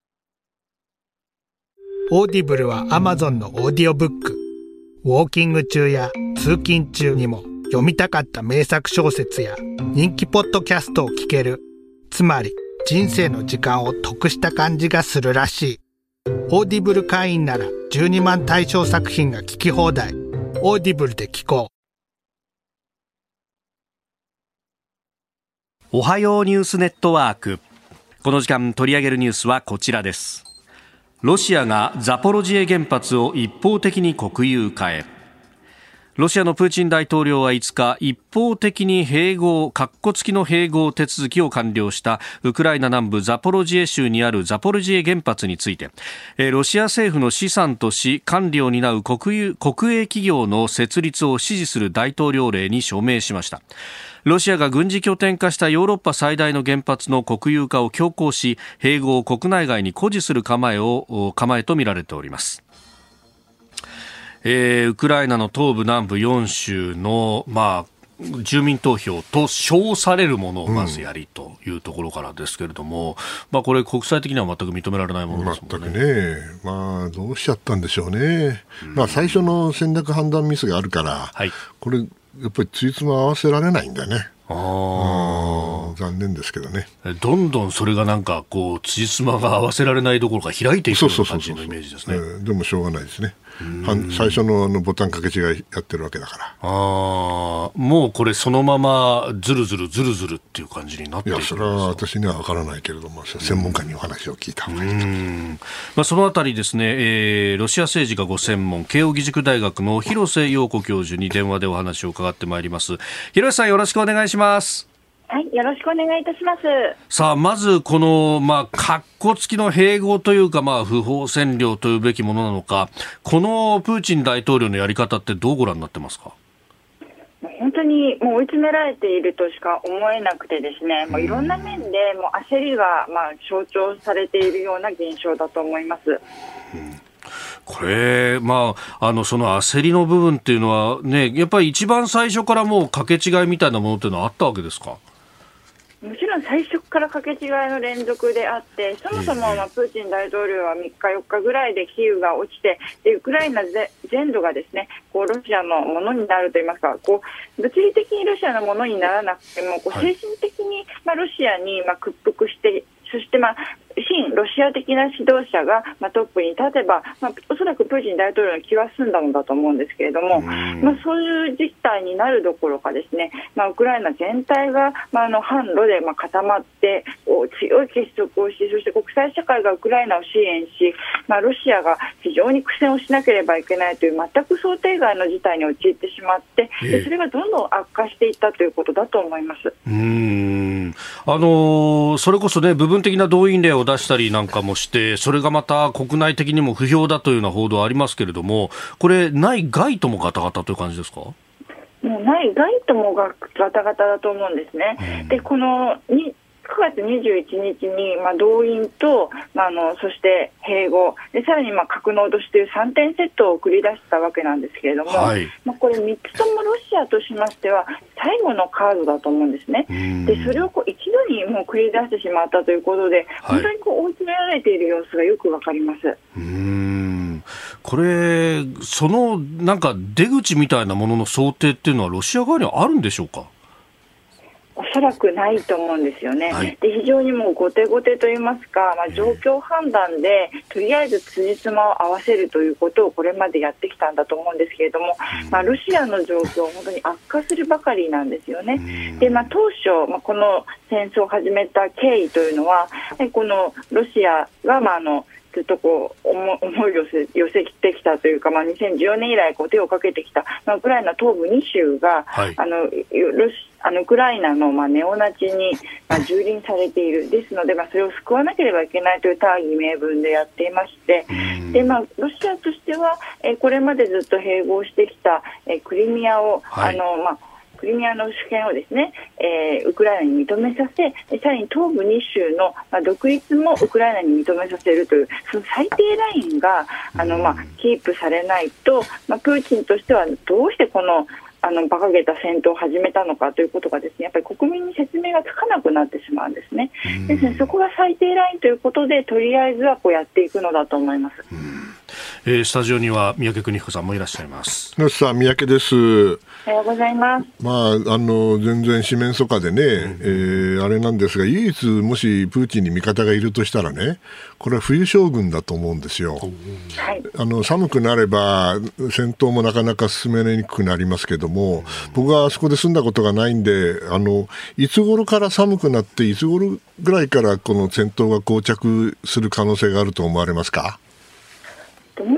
オーディブルは Amazon のオーディオブック、ウォーキング中や通勤中にも読みたかった名作小説や人気ポッドキャストを聞ける。つまり人生の時間を得した感じがするらしい。オーディブル会員ならじゅうにまん対象作品が聞き放題。オーディブルで聞こう。おはようニュースネットワーク。この時間取り上げるニュースはこちらです。ロシアがザポロジエ原発を一方的に国有化へ。 ロシアのプーチン大統領はいつか一方的に併合、括弧付きの併合手続きを完了したウクライナ南部ザポロジエ州にあるザポロジエ原発について、ロシア政府の資産とし管理を担う国有、国営企業の設立を支持する大統領令に署名しました。ロシアが軍事拠点化したヨーロッパ最大の原発の国有化を強行し、併合を国内外に誇示する構えを構えとみられております。えー、ウクライナの東部南部よん州の、まあ、住民投票と称されるものをまずやりというところからですけれども、うん、まあ、これ国際的には全く認められないものですもんね。 全くね、まあ、どうしちゃったんでしょうね、うん、まあ、最初の戦略判断ミスがあるから、はい、これやっぱりついつま合わせられないんだよね。あ、残念ですけどね。 どんどんそれがなんかこう辻褄が合わせられないどころか開いていくような感じのイメージですね。 でもしょうがないですね。最初 の, あのボタン掛け違いやってるわけだから。 あ、もうこれそのままずるずるずるずるっていう感じになっているんですか。 いや、それは私には分からないけれども、専門家にお話を聞いた方がいいと。うん、 まあ、そのあたりですね、えー、ロシア政治がご専門慶應義塾大学の広瀬陽子教授に電話でお話を伺ってまいります。広瀬さん、よろしくお願いします。 はい、よろしくお願いいたします。 さあ、まずこの、まあ、括弧付きの併合というか、まあ、不法占領というべきものなのか、このプーチン大統領のやり方ってどうご覧になってますか。 本当にもう追い詰められているとしか思えなくてですね、もういろんな面でもう焦りがまあ象徴されているような現象だと思います。うん、 これ、まあ、あのその焦りの部分っていうのは、ね、やっぱり一番最初からもう掛け違いみたいなものっていうのはあったわけですか。 もちろん最初から掛け違いの連続であって、そもそもまあプーチン大統領はみっかよっかぐらいでキーウが落ちて、でウクライナ全土がですね、こうロシアのものになるといいますか、こう物理的にロシアのものにならなくても、こう精神的にまあロシアにまあ屈服して、そしてまあ親ロシア的な指導者がまあトップに立てば、まあ、おそらくプーチン大統領の気は済んだのだと思うんですけれども、まあ、そういう事態になるどころかですね、まあ、ウクライナ全体が、まあ、あの反ロでまあ固まって強い結束をし、そして国際社会がウクライナを支援し、まあ、ロシアが非常に苦戦をしなければいけないという全く想定外の事態に陥ってしまって、でそれがどんどん悪化していったということだと思います。 うーん、あのー、それこそね、部分的な動員令を出したりなんかもして、それがまた国内的にも不評だというような報道ありますけれども、これ内外ともガタガタという感じですか。もう内外ともガタガタだと思うんですね。うん、でこのにくがつにじゅういちにちに、まあ、動員と、まあ、あのそして併合で、さらにまあ核の脅しというさんてんセットを繰り出したわけなんですけれども、はい、まあ、これみっつともロシアとしましては最後のカードだと思うんですね。でそれをこう一度にもう繰り出してしまったということで、はい、本当にこう追い詰められている様子がよくわかります。 うーん、これそのなんか出口みたいなものの想定っていうのはロシア側にはあるんでしょうか。 おそらくないと思うんですよね。はい、で非常にもう後手後手といいますか、まあ、状況判断でとりあえず辻褄を合わせるということをこれまでやってきたんだと思うんですけれども、まあ、ロシアの状況は本当に悪化するばかりなんですよね。で、まあ、当初、まあ、この戦争を始めた経緯というのは、このロシアが、まあ、あのずっとこう思いを寄せ、寄せてきたというか、まあ、にせんじゅうよねん以来こう手をかけてきた、まあ、ウクライナ東部に州が、はい、あのロシあのウクライナのまあネオナチにまあ蹂躙されている。ですので、まあ、それを救わなければいけないという大義名分でやっていまして、で、まあ、ロシアとしては、えー、これまでずっと併合してきた、えー、クリミアを、はい、あのまあクリミアの主権をですね、えー、ウクライナに認めさせ、さらに東部に州の、まあ、独立もウクライナに認めさせるという、その最低ラインがあの、まあ、キープされないと、まあ、プーチンとしてはどうしてこのあの馬鹿げた戦闘を始めたのかということがですね、やっぱり国民に説明がつかなくなってしまうんですね。ですね、そこが最低ラインということで、とりあえずはこうやっていくのだと思います。 えー、スタジオには三宅邦彦さんもいらっしゃいます。 野さん、三宅です。 おはようございます。 まあ、あの全然四面楚歌でね、うん、えー、あれなんですが、唯一もしプーチンに味方がいるとしたらね、これは冬将軍だと思うんですよ。はい、あの寒くなれば戦闘もなかなか進めにくくなりますけども、うん、僕はあそこで住んだことがないんで、あのいつ頃から寒くなって、いつ頃ぐらいからこの戦闘が膠着する可能性があると思われますか。 もう相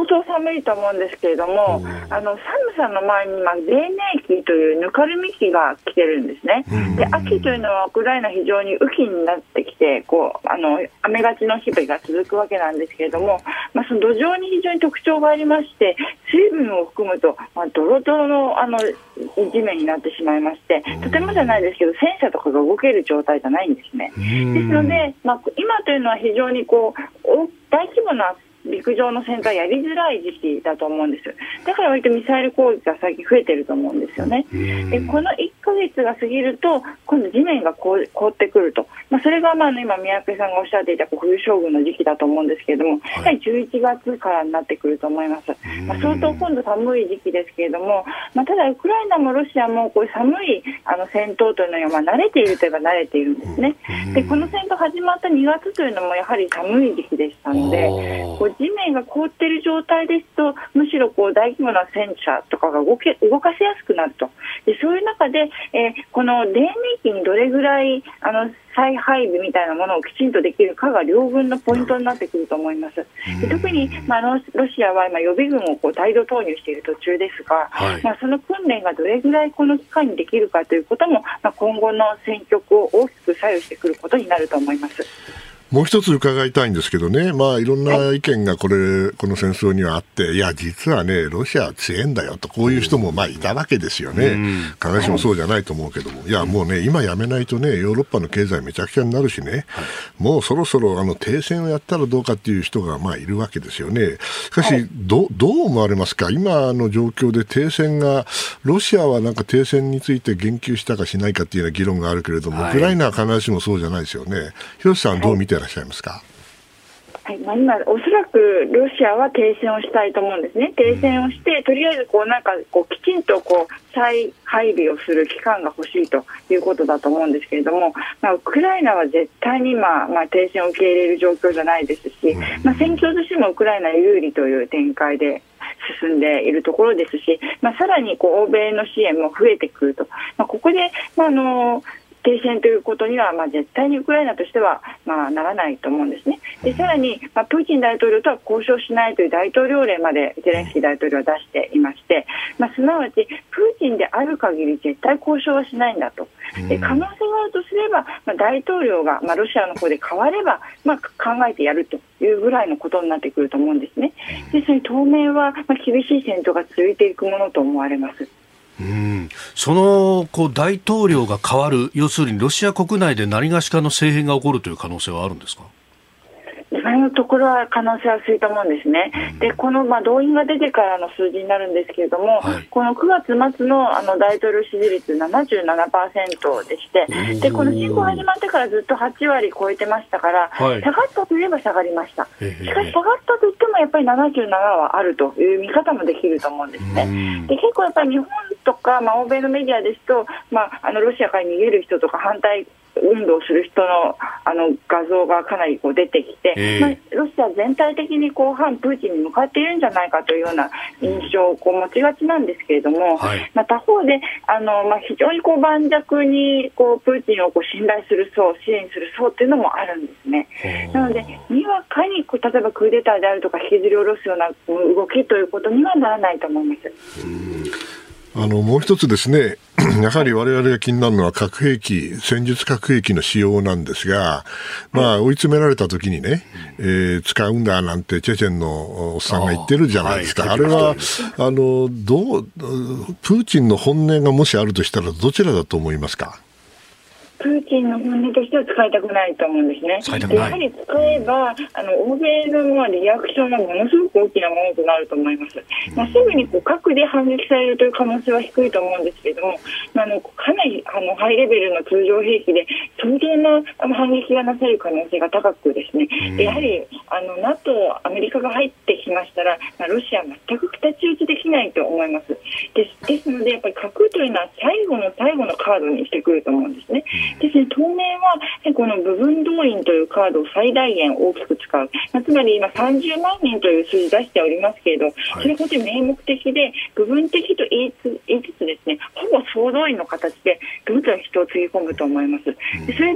相当寒いと思うんですけれども、あの寒さの前に、まあ、泥年期というぬかるみ期が来てるんですね。で秋というのはウクライナ非常に雨季になってきてこうあの雨がちの日々が続くわけなんですけれども、まあ、その土壌に非常に特徴がありまして、水分を含むと、まあ、ドロドロの、あの地面になってしまいまして、とてもじゃないですけど戦車とかが動ける状態じゃないんですね。ですので、まあ、今というのは非常にこう大規模な陸上の戦闘はやりづらい時期だと思うんです。だから割とミサイル攻撃が最近増えてると思うんですよね。でこのいっかげつが過ぎると今度地面が凍ってくると、まあ、それがまあ今宮家さんがおっしゃっていた冬将軍の時期だと思うんですけれども、はい、やはりじゅういちがつからになってくると思います。まあ、相当今度寒い時期ですけれども、まあ、ただウクライナもロシアもこういう寒いあの戦闘というのにはまあ慣れているといえば慣れているんですね。でこの戦闘始まったにがつというのもやはり寒い時期でしたので、こう地面が凍っている状態ですとむしろこう大規模な戦車とかが動け動かしやすくなると。でそういう中で、えー、この泥年期にどれぐらいあの再配備みたいなものをきちんとできるかが両軍のポイントになってくると思います。で特に、まあ、ロシアは今予備軍をこう大量投入している途中ですが、はいまあ、その訓練がどれぐらいこの期間にできるかということも、まあ、今後の戦局を大きく左右してくることになると思います。 もう一つ伺いたいんですけどね、まあ、いろんな意見がこれ、この戦争にはあって、いや、実はね、ロシアは強いんだよと、こういう人もまあいたわけですよね。必ずしもそうじゃないと思うけども、いや、もうね、今やめないとね、ヨーロッパの経済めちゃくちゃになるしね、もうそろそろあの停戦をやったらどうかっていう人がまあいるわけですよね。しかし、ど、どう思われますか、今の状況で停戦が、ロシアはなんか停戦について言及したかしないかっていうような議論があるけれども、ウクライナは必ずしもそうじゃないですよね。広瀬さん、どう見ていらっしゃいますか。 はいまあ、今、おそらくロシアは停戦をしたいと思うんですね。停戦をして、とりあえずこうなんかこうきちんとこう再配備をする期間が欲しいということだと思うんですけれども、まあ、ウクライナは絶対に、まあまあ、停戦を受け入れる状況じゃないですし、まあ、戦況としてもウクライナ有利という展開で進んでいるところですし、まあ、さらにこう欧米の支援も増えてくると、まあ、ここで、まあ、あの停戦ということには、まあ、絶対にウクライナとしては、まあ、ならないと思うんですね。でさらに、まあ、プーチン大統領とは交渉しないという大統領令までゼレンスキー大統領は出していまして、まあ、すなわちプーチンである限り絶対交渉はしないんだと。で可能性があるとすれば、まあ、大統領が、まあ、ロシアの方で変われば、まあ、考えてやるというぐらいのことになってくると思うんですね。ですので当面は、まあ、厳しい戦闘が続いていくものと思われます。 うんそのこう大統領が変わる、要するにロシア国内で何がしかの政変が起こるという可能性はあるんですか。 今のところは可能性は薄いと思うんですね。でこの、まあ、動員が出てからの数字になるんですけれども、はい、このくがつ末の、あの大統領支持率 ななじゅうななパーセント でして、でこの侵攻始まってからずっとはちわり超えてましたから、はい、下がったといえば下がりました。しかし下がったといってもやっぱりななじゅうななはあるという見方もできると思うんですね。で結構やっぱり日本とか、まあ、欧米のメディアですと、まあ、あのロシアから逃げる人とか反対運動する人の、あの画像がかなりこう出てきて、えーまあ、ロシア全体的にこう反プーチンに向かっているんじゃないかというような印象をこう持ちがちなんですけれども、はい、まあ、他方であの、まあ、非常にこう盤石にこうプーチンをこう信頼する層、支援する層というのもあるんですね。なのでにわかにこう例えばクーデターであるとか引きずり下ろすような動きということにはならないと思います。 うんあのもう一つですね、やはり我々が気になるのは核兵器、戦術核兵器の使用なんですが、まあ、追い詰められた時にね、えー、使うんだなんてチェチェンのおっさんが言ってるじゃないですか。あ,、はい、あれはあのどうプーチンの本音がもしあるとしたらどちらだと思いますか。 プーチンの本音としては使いたくないと思うんですね。でやはり使えばあの欧米のリアクションがものすごく大きなものとなると思います。まあ、すぐにこう核で反撃されるという可能性は低いと思うんですけれども、まあ、あのかなりあのハイレベルの通常兵器で相当なあの反撃がなされる可能性が高くですね、でやはりあの NATO、アメリカが入ってきましたら、まあ、ロシアは全く太刀打ちできないと思います。です、ですのでやっぱり核というのは最後の最後のカードにしてくると思うんですね。ですね、当面はこの部分動員というカードを最大限大きく使う、まあ、つまり今さんじゅうまんにんという数字出しておりますけれど、それほど名目的で部分的と言いつ、言いつつですね、ほぼ総動員の形でどんどん人をつぎ込むと思います。でそれで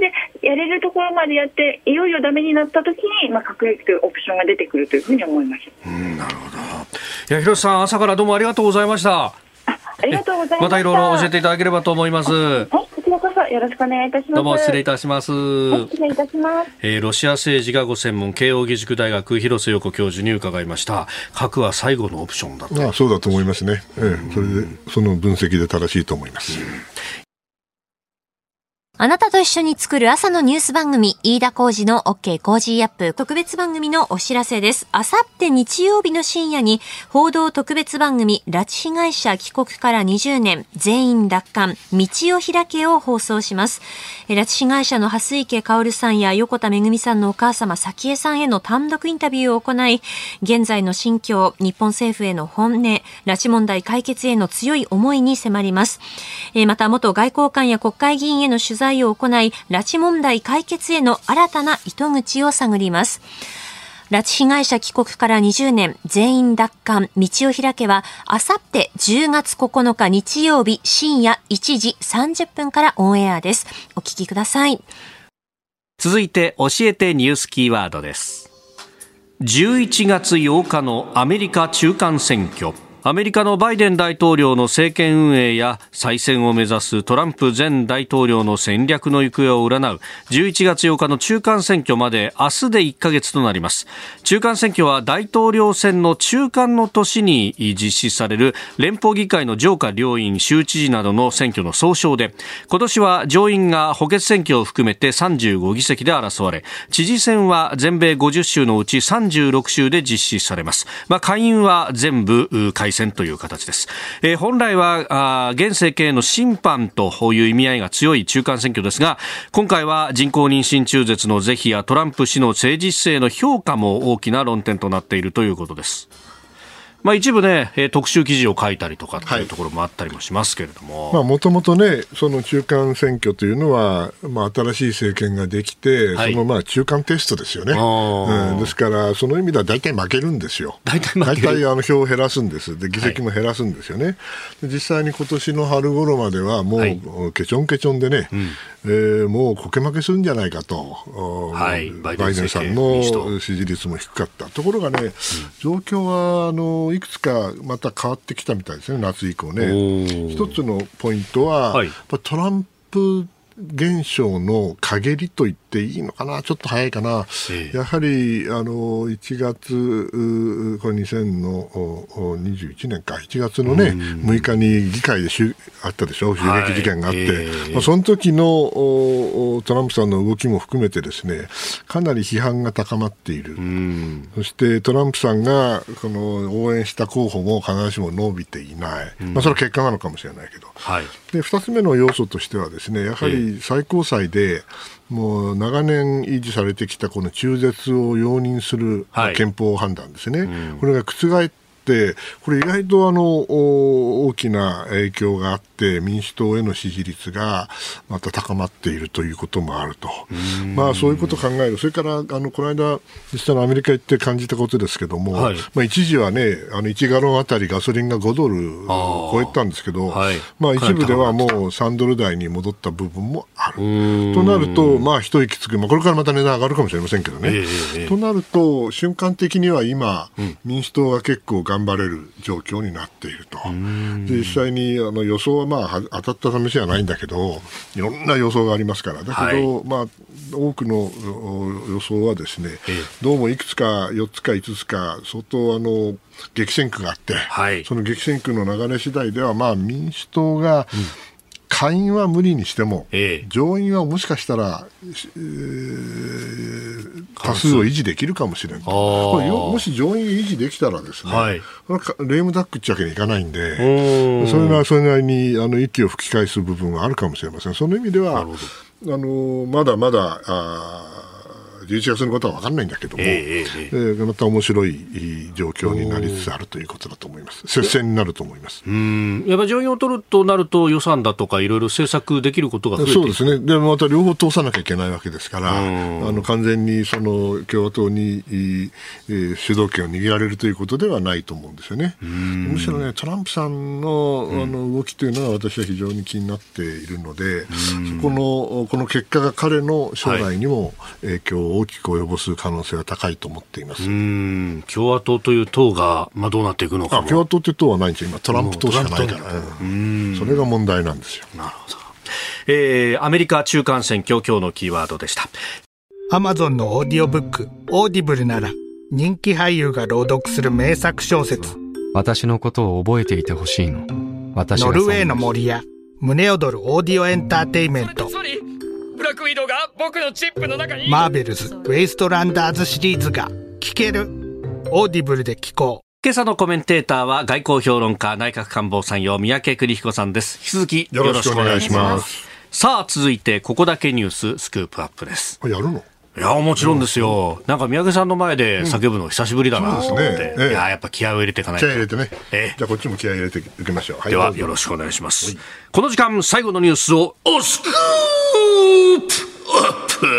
やれるところまでやっていよいよダメになった時に、まあ、核兵器というオプションが出てくるというふうに思います。 うん、なるほど。いや、広瀬さん、朝からどうもありがとうございました。 ありがとうございました。 またいろいろ教えていただければと思います。 はい、こちらこそよろしくお願いいたします。 どうも失礼いたします。 はい、失礼いたします。 えー、ロシア政治がご専門、慶應義塾大学広瀬陽子教授に伺いました。核は最後のオプションだと。 ああ、そうだと思いますね。ええ、それでその分析で正しいと思います。うん、 あなたと一緒に作る朝のニュース番組、飯田浩司の OK コージーアップ特別番組のお知らせです。あさって日曜日の深夜に報道特別番組、拉致被害者帰国からにじゅうねん全員奪還、道を開けを放送します。拉致被害者の蓮池薫さんや横田めぐみさんのお母様、早紀江さんへの単独インタビューを行い、現在の心境、日本政府への本音、拉致問題解決への強い思いに迫ります。また元外交官や国会議員への取材を行い、拉致問題解決への新たな糸口を探ります。拉致被害者帰国からにじゅうねん全員奪還、道を開けはあさってじゅうがつここのか日曜日深夜いちじさんじゅっぷんからオンエアです。お聞きください。 続いて教えてニュースキーワードです。じゅういちがつようかのアメリカ中間選挙。アメリカのバイデン大統領の政権運営や再選を目指すトランプ前大統領の戦略の行方を占うじゅういちがつようかの中間選挙まで明日でいっかげつとなります。中間選挙は大統領選の中間の年に実施される連邦議会の上下両院、州知事などの選挙の総称で、今年は上院が補欠選挙を含めてさんじゅうごぎせきで争われ、知事選は全米ごじゅっしゅうのうちさんじゅうろくしゅうで実施されます。まあ、下院は全部改選という形です。えー、本来はあ現政権への審判という意味合いが強い中間選挙ですが、今回は人工妊娠中絶の是非やトランプ氏の政治姿勢の評価も大きな論点となっているということです。まあ、一部ね、えー、特集記事を書いたりとかっていうところもあったりもしますけれども、 はい、もともとね、その中間選挙というのは、まあ、新しい政権ができて、はい、そのまあ中間テストですよね。うん、ですからその意味では大体負けるんですよ。大体負ける。大体あの票を減らすんです。で議席も減らすんですよね。はい、で実際に今年の春頃まではもう、はい、ケチョンケチョンでね、うん、えー、もうこけ負けするんじゃないかと、はい、バイデンさんの支持率も低かったところがね、うん、状況はあのいくつかまた変わってきたみたいですね、夏以降ね。一つのポイントは、はい、トランプ現象の陰りと言っていいのかな、ちょっと早いかな、ええ、やはりあのいちがつ、これにせんにじゅういちねんか、いちがつの、ね、むいかに議会であったでしょ、襲撃事件があって、はい、えまあ、その時のトランプさんの動きも含めてですね、かなり批判が高まっている。そしてトランプさんがこの応援した候補も必ずしも伸びていない、まあ、それは結果なのかもしれないけど、はい、でふたつめの要素としてはですね、やはり最高裁でもう長年維持されてきたこの中絶を容認する憲法判断ですね、はい、うん、これが覆って、これ意外とあの大きな影響があって民主党への支持率がまた高まっているということもあると、まあ、そういうことを考える。それからあのこの間実際のアメリカ行って感じたことですけども、はい、まあ、一時はね、あのいちガロンあたりガソリンがごドルを超えたんですけど、はい、まあ、一部ではもうさんドル台に戻った部分もあるとなると、まあ、一息つく、まあ、これからまた値段上がるかもしれませんけどね、えー、となると瞬間的には今、うん、民主党が結構頑張れる状況になっていると。で実際にあの予想は、まあ、当たった試しはないんだけど、いろんな予想がありますから。だけど、はい、まあ、多くの予想はですね、えー、どうもいくつかよっつかいつつか相当あの激戦区があって、はい、その激戦区の流れ次第では、まあ、民主党が、うん、下院は無理にしても、ええ、上院はもしかしたら、えー、多数を維持できるかもしれない。これもし上院維持できたらですね、はい、レームダックってわけにいかないんで、それはそれなりにあの息を吹き返す部分はあるかもしれません。その意味ではあのまだまだあじゅういちがつのことは分からないんだけども、えーえー、また面白い状況になりつつあるということだと思います。接戦になると思います。 うん、やっぱり上院を取るとなると予算だとかいろいろ政策できることが増えていく。 そうですね。でまた両方通さなきゃいけないわけですから、あの完全にその共和党に、えー、主導権を握られるということではないと思うんですよね。むしろね、トランプさん の, あの動きというのは私は非常に気になっているので、そこのこの結果が彼の将来にも影響を大きく及ぼす可能性が高いと思っています。 うん、共和党という党が、まあ、どうなっていくのかも。 あ、共和党という党はないんですよ。今トランプ党しかないから、うん、それが問題なんですよ。 なるほど。えー、アメリカ中間選挙、今日のキーワードでした。 アマゾンのオーディオブックオーディブルなら人気俳優が朗読する名作小説。 私のことを覚えていてほしいの。私ノルウェーの森や胸躍るオーディオエンターテイメント、 ブラックウィドウが僕のチップの中に。 マーベルズウェイストランダーズシリーズが聞ける。オーディブルで聞こう。 今朝のコメンテーターは外交評論家内閣官房参与三宅邦彦さんです。引き続きよろしくお願いします。さあ続いてここだけニューススクープアップです。 やるの？ いやもちろんですよ。なんか三宅さんの前で叫ぶの久しぶりだなと思って、うんねええ、いややっぱ気合を入れていかないと。 気合を入れてね、ええ、じゃあこっちも気合を入れていきましょう、はい、 ではよろしくお願いします、はい、この時間最後のニュースをおスクープアップ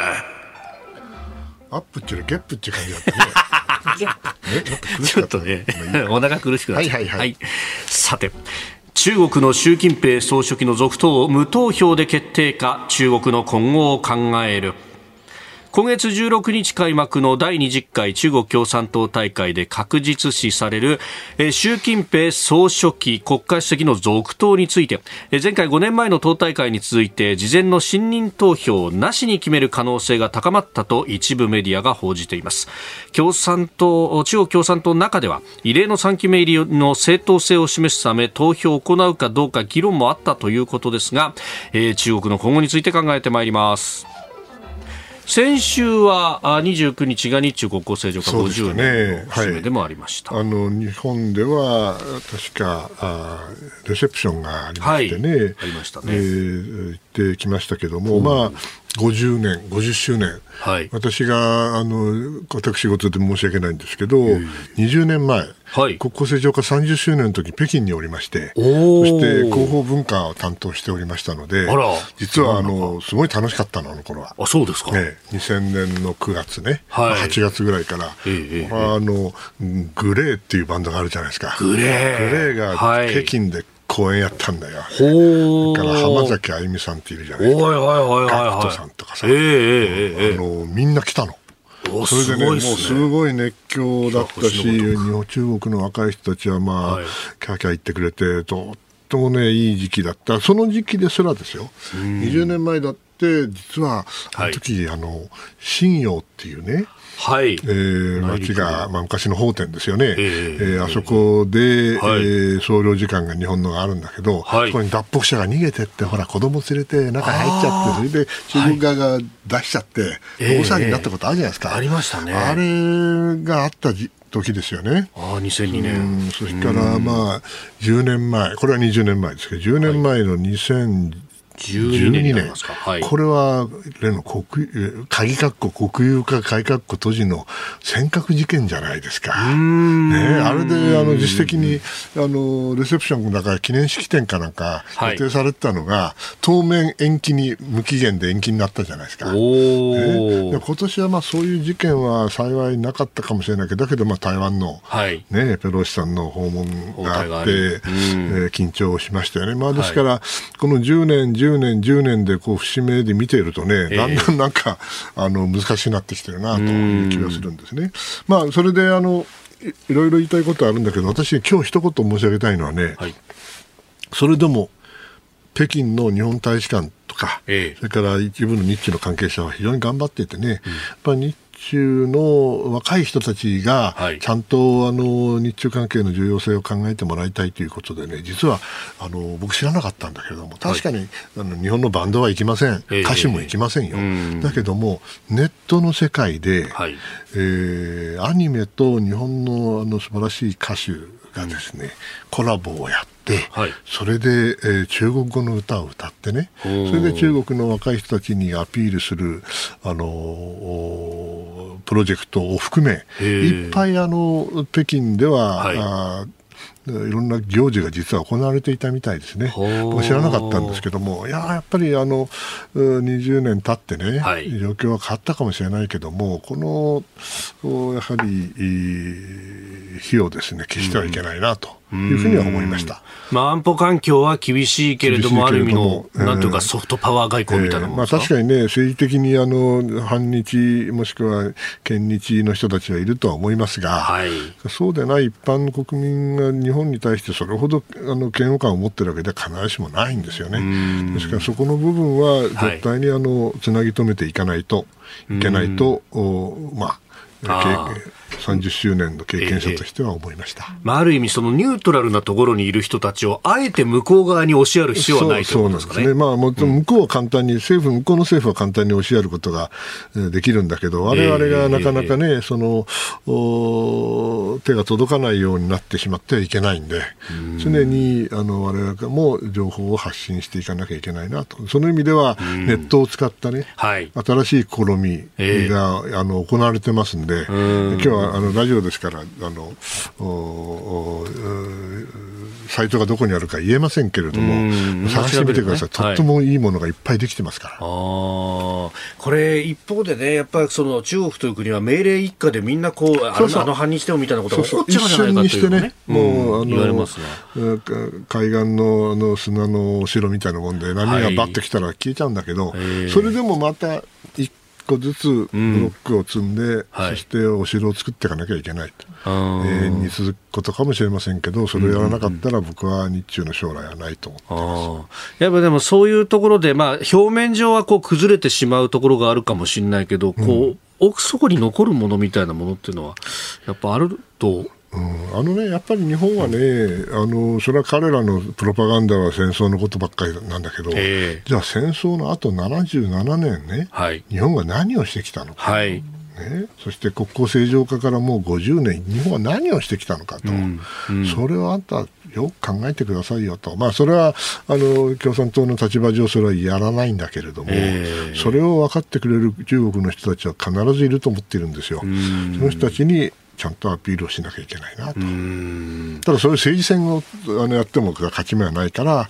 アップっていうよりゲップっていう感じだったねちょっとねお腹苦しくなっちゃう、はいはいはいはい、さて中国の習近平総書記の続投を無投票で決定か、中国の今後を考える。今月じゅうろくにち開幕のだいにじゅっかい中国共産党大会で確実視される習近平総書記国家主席の続投について、前回ごねんまえの党大会に続いて事前の信任投票なしに決める可能性が高まったと一部メディアが報じています。共産党中国共産党の中では異例のさんきめ入りの正当性を示すため投票を行うかどうか議論もあったということですが、中国の今後について考えてまいります。先週はにじゅうくにちが日中国交正常化ごじゅうねんの節目でもありました、 はい、あの日本では確かあレセプションがありましてね、はい、 ありましたね、 えー、行ってきましたけども、うん、まあごじゅうねんごじゅっしゅうねん、はい、私があの私事で申し訳ないんですけど、えー、にじゅうねんまえ、はい、国交正常化さんじゅっしゅうねんの時北京におりまして、そして広報文化を担当しておりましたので、あら実はあのすごい楽しかったの、あの頃は。 あ、そうですか、 ね、にせんねんのくがつね、はい、はちがつぐらいから、えー、あのグレーっていうバンドがあるじゃないですか。 グレーグレーが北京で公演やったんだよ。それから浜崎あゆみさんっているじゃないですか。ガクトさんとかさ、えーえー、あのみんな来たの。それでね、もうすごい熱狂だったし、日本中国の若い人たちはまあ、はい、キャーキャー言ってくれて、とってもねいい時期だった。その時期ですらですよ。にじゅうねんまえだって実はあの時、はい、あの信陽っていうね。はい、えー、町が、まあ、昔の法典ですよね、えーえー、あそこで、はい、えー、総領事館が日本のがあるんだけど、はい、そこに脱北者が逃げてって、ほら子供連れて中に入っちゃって、それで中国側が出しちゃって、はい、大騒ぎになったことあるじゃないですか、 えー、ありましたね。 あれがあった時ですよね。 あ、にせんにねん。 それからまあじゅうねんまえ、これはにじゅうねんまえですけど、じゅうねんまえのにせんじゅうにねん、じゅうにねん、はい、これは例の国鍵括弧国有化鍵括弧閉じの尖閣事件じゃないですか。うーん、ね、あれであの自主的にあのレセプションだから記念式典かなんか予定されてたのが、はい、当面延期に無期限で延期になったじゃないですか。おー、ね、で今年はまあそういう事件は幸いなかったかもしれないけど、だけどまあ台湾の、はいね、ペロシさんの訪問があって、えー、緊張しましたよね。まあ、ですから、はい、このじゅうねんじゅうねんじゅうねんでこう節目で見ているとね、だんだんなんかあの難しくなってきてるなという気がするんですね。まあそれであの い, いろいろ言いたいことあるんだけど、私今日一言申し上げたいのはね、はい、それでも北京の日本大使館とか、ええ、それから一部の日中の関係者は非常に頑張っていてね、うん、やっぱり日中の若い人たちがちゃんとあの日中関係の重要性を考えてもらいたいということでね、実はあの僕知らなかったんだけれども、確かに、はい、あの日本のバンドは行きません、えー、歌手も行きませんよ、えー、だけどもネットの世界で、はい、えー、アニメと日本のあの素晴らしい歌手がですね、うん、コラボをやって 、はい、それで、えー、中国語の歌を歌ってね、それで中国の若い人たちにアピールする、あのプロジェクトを含め、いっぱいあの北京では、はい、あいろんな行事が実は行われていたみたいですね。僕知らなかったんですけども、いややっぱりあのにじゅうねん経ってね、はい、状況は変わったかもしれないけども、このやはり火をですね消してはいけないなというふうには思いました。 まあ、安保環境は厳しいけれども、ある意味の、えー、なんていうかソフトパワー外交みたいなものですか。 えーまあ、確かにね、政治的にあの反日もしくは県日の人たちはいるとは思いますが、はい、そうでない一般の国民が日本に対してそれほどあの嫌悪感を持っているわけでは必ずしもないんですよね。ですからそこの部分は絶対にあの、はい、つなぎ止めていかないといけないと、まあさんじゅっしゅうねんの経験者としては思いました、 えーまあ、ある意味そのニュートラルなところにいる人たちをあえて向こう側に押しやる必要はないということですかね。そう、そうなんですね。まあ、もちろん向こうは簡単に、うん、政府向こうの政府は簡単に押しやることができるんだけど、我々がなかなかね、えー、その手が届かないようになってしまってはいけないんで、うん、常にあの我々も情報を発信していかなきゃいけないなと。その意味では、うん、ネットを使ったね、はい、新しい試みが、えー、あの行われてますんで、うん、今日はあのラジオですからあのサイトがどこにあるか言えませんけれども、探してみてください、ね、とってもいいものがいっぱいできてますから、はい、あこれ一方でね、やっぱりその中国という国は命令一家でみんなこうあの、あの反日デモみたいなことが起こっちゃうんじゃないかっていうのをね、 もうあの海岸 の, あの砂のお城みたいなもんで波がバッと来たら消えちゃうんだけど、はい、それでもまた一個ずつブロックを積んで、うんはい、そしてお城を作っていかなきゃいけないと、永遠に続くことかもしれませんけど、それをやらなかったら僕は日中の将来はないと思ってます。 やっぱでもそういうところで、まあ、表面上はこう崩れてしまうところがあるかもしれないけど、こう、うん、奥底に残るものみたいなものっていうのはやっぱあるとうん、あのね、やっぱり日本はね、あのそれは彼らのプロパガンダは戦争のことばっかりなんだけど、えー、じゃあ戦争の後ななじゅうななねんね、はい、日本が何をしてきたのか、はいね、そして国交正常化からもうごじゅうねん日本は何をしてきたのかと、うんうん、それはあんたよく考えてくださいよと、まあ、それはあの共産党の立場上それはやらないんだけれども、えー、それを分かってくれる中国の人たちは必ずいると思っているんですよ。うんその人たちにちゃんとアピールをしなきゃいけないなと。ただそういう政治戦をあのやっても勝ち目はないから、はい、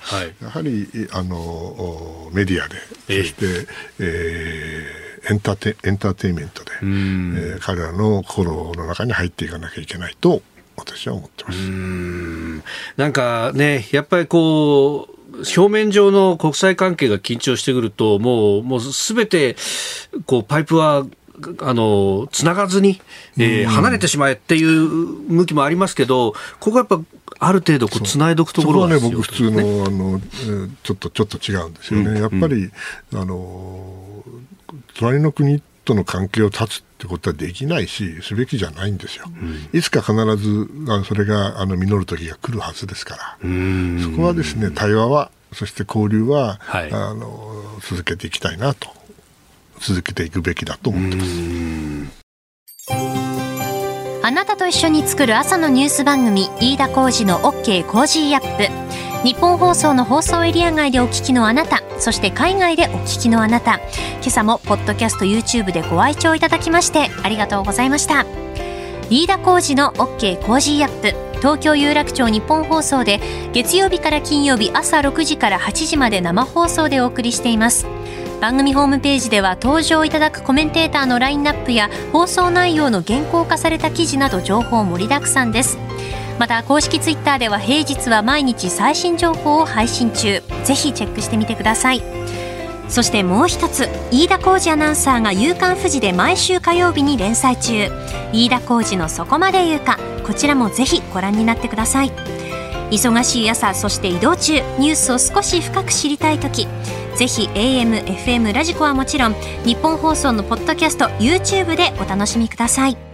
やはりあのメディアで、そして、えー、エンターテ、エンターテインメントで、えー、彼らの心の中に入っていかなきゃいけないと私は思ってます。うーんなんかね、やっぱりこう表面上の国際関係が緊張してくるともう、もうすべてこうパイプはあのつながずに、えー、離れてしまえっていう向きもありますけど、ここはやっぱある程度こうつないどくところが必要ですね。 そこはね、僕普通の、あの、えー、ちょっとちょっと違うんですよね、うん、やっぱり、うん、あの隣の国との関係を断つってことはできないしすべきじゃないんですよ、うん、いつか必ずあのそれがあの実る時が来るはずですから、うんそこはですね、対話はそして交流は、はい、あの続けていきたいなと続けていくべきだと思ってます。 あなたと一緒に作る朝のニュース番組、飯田浩司の OK コージーアップ。日本放送の放送エリア外でお聞きのあなた、そして海外でお聞きのあなた、今朝もポッドキャスト YouTube でご愛聴いただきましてありがとうございました。飯田浩司の OK コージーアップ、東京有楽町日本放送で月曜日から金曜日朝ろくじからはちじまで生放送でお送りしています。番組ホームページでは登場いただくコメンテーターのラインナップや放送内容の原稿化された記事など情報盛りだくさんです。また公式ツイッターでは平日は毎日最新情報を配信中、ぜひチェックしてみてください。そしてもう一つ、飯田浩司アナウンサーが夕刊フジで毎週火曜日に連載中、飯田浩司のそこまで言うか、こちらもぜひご覧になってください。忙しい朝、そして移動中、ニュースを少し深く知りたいとき、ぜひ エーエム、エフエム ラジコはもちろん日本放送のポッドキャスト YouTube でお楽しみください。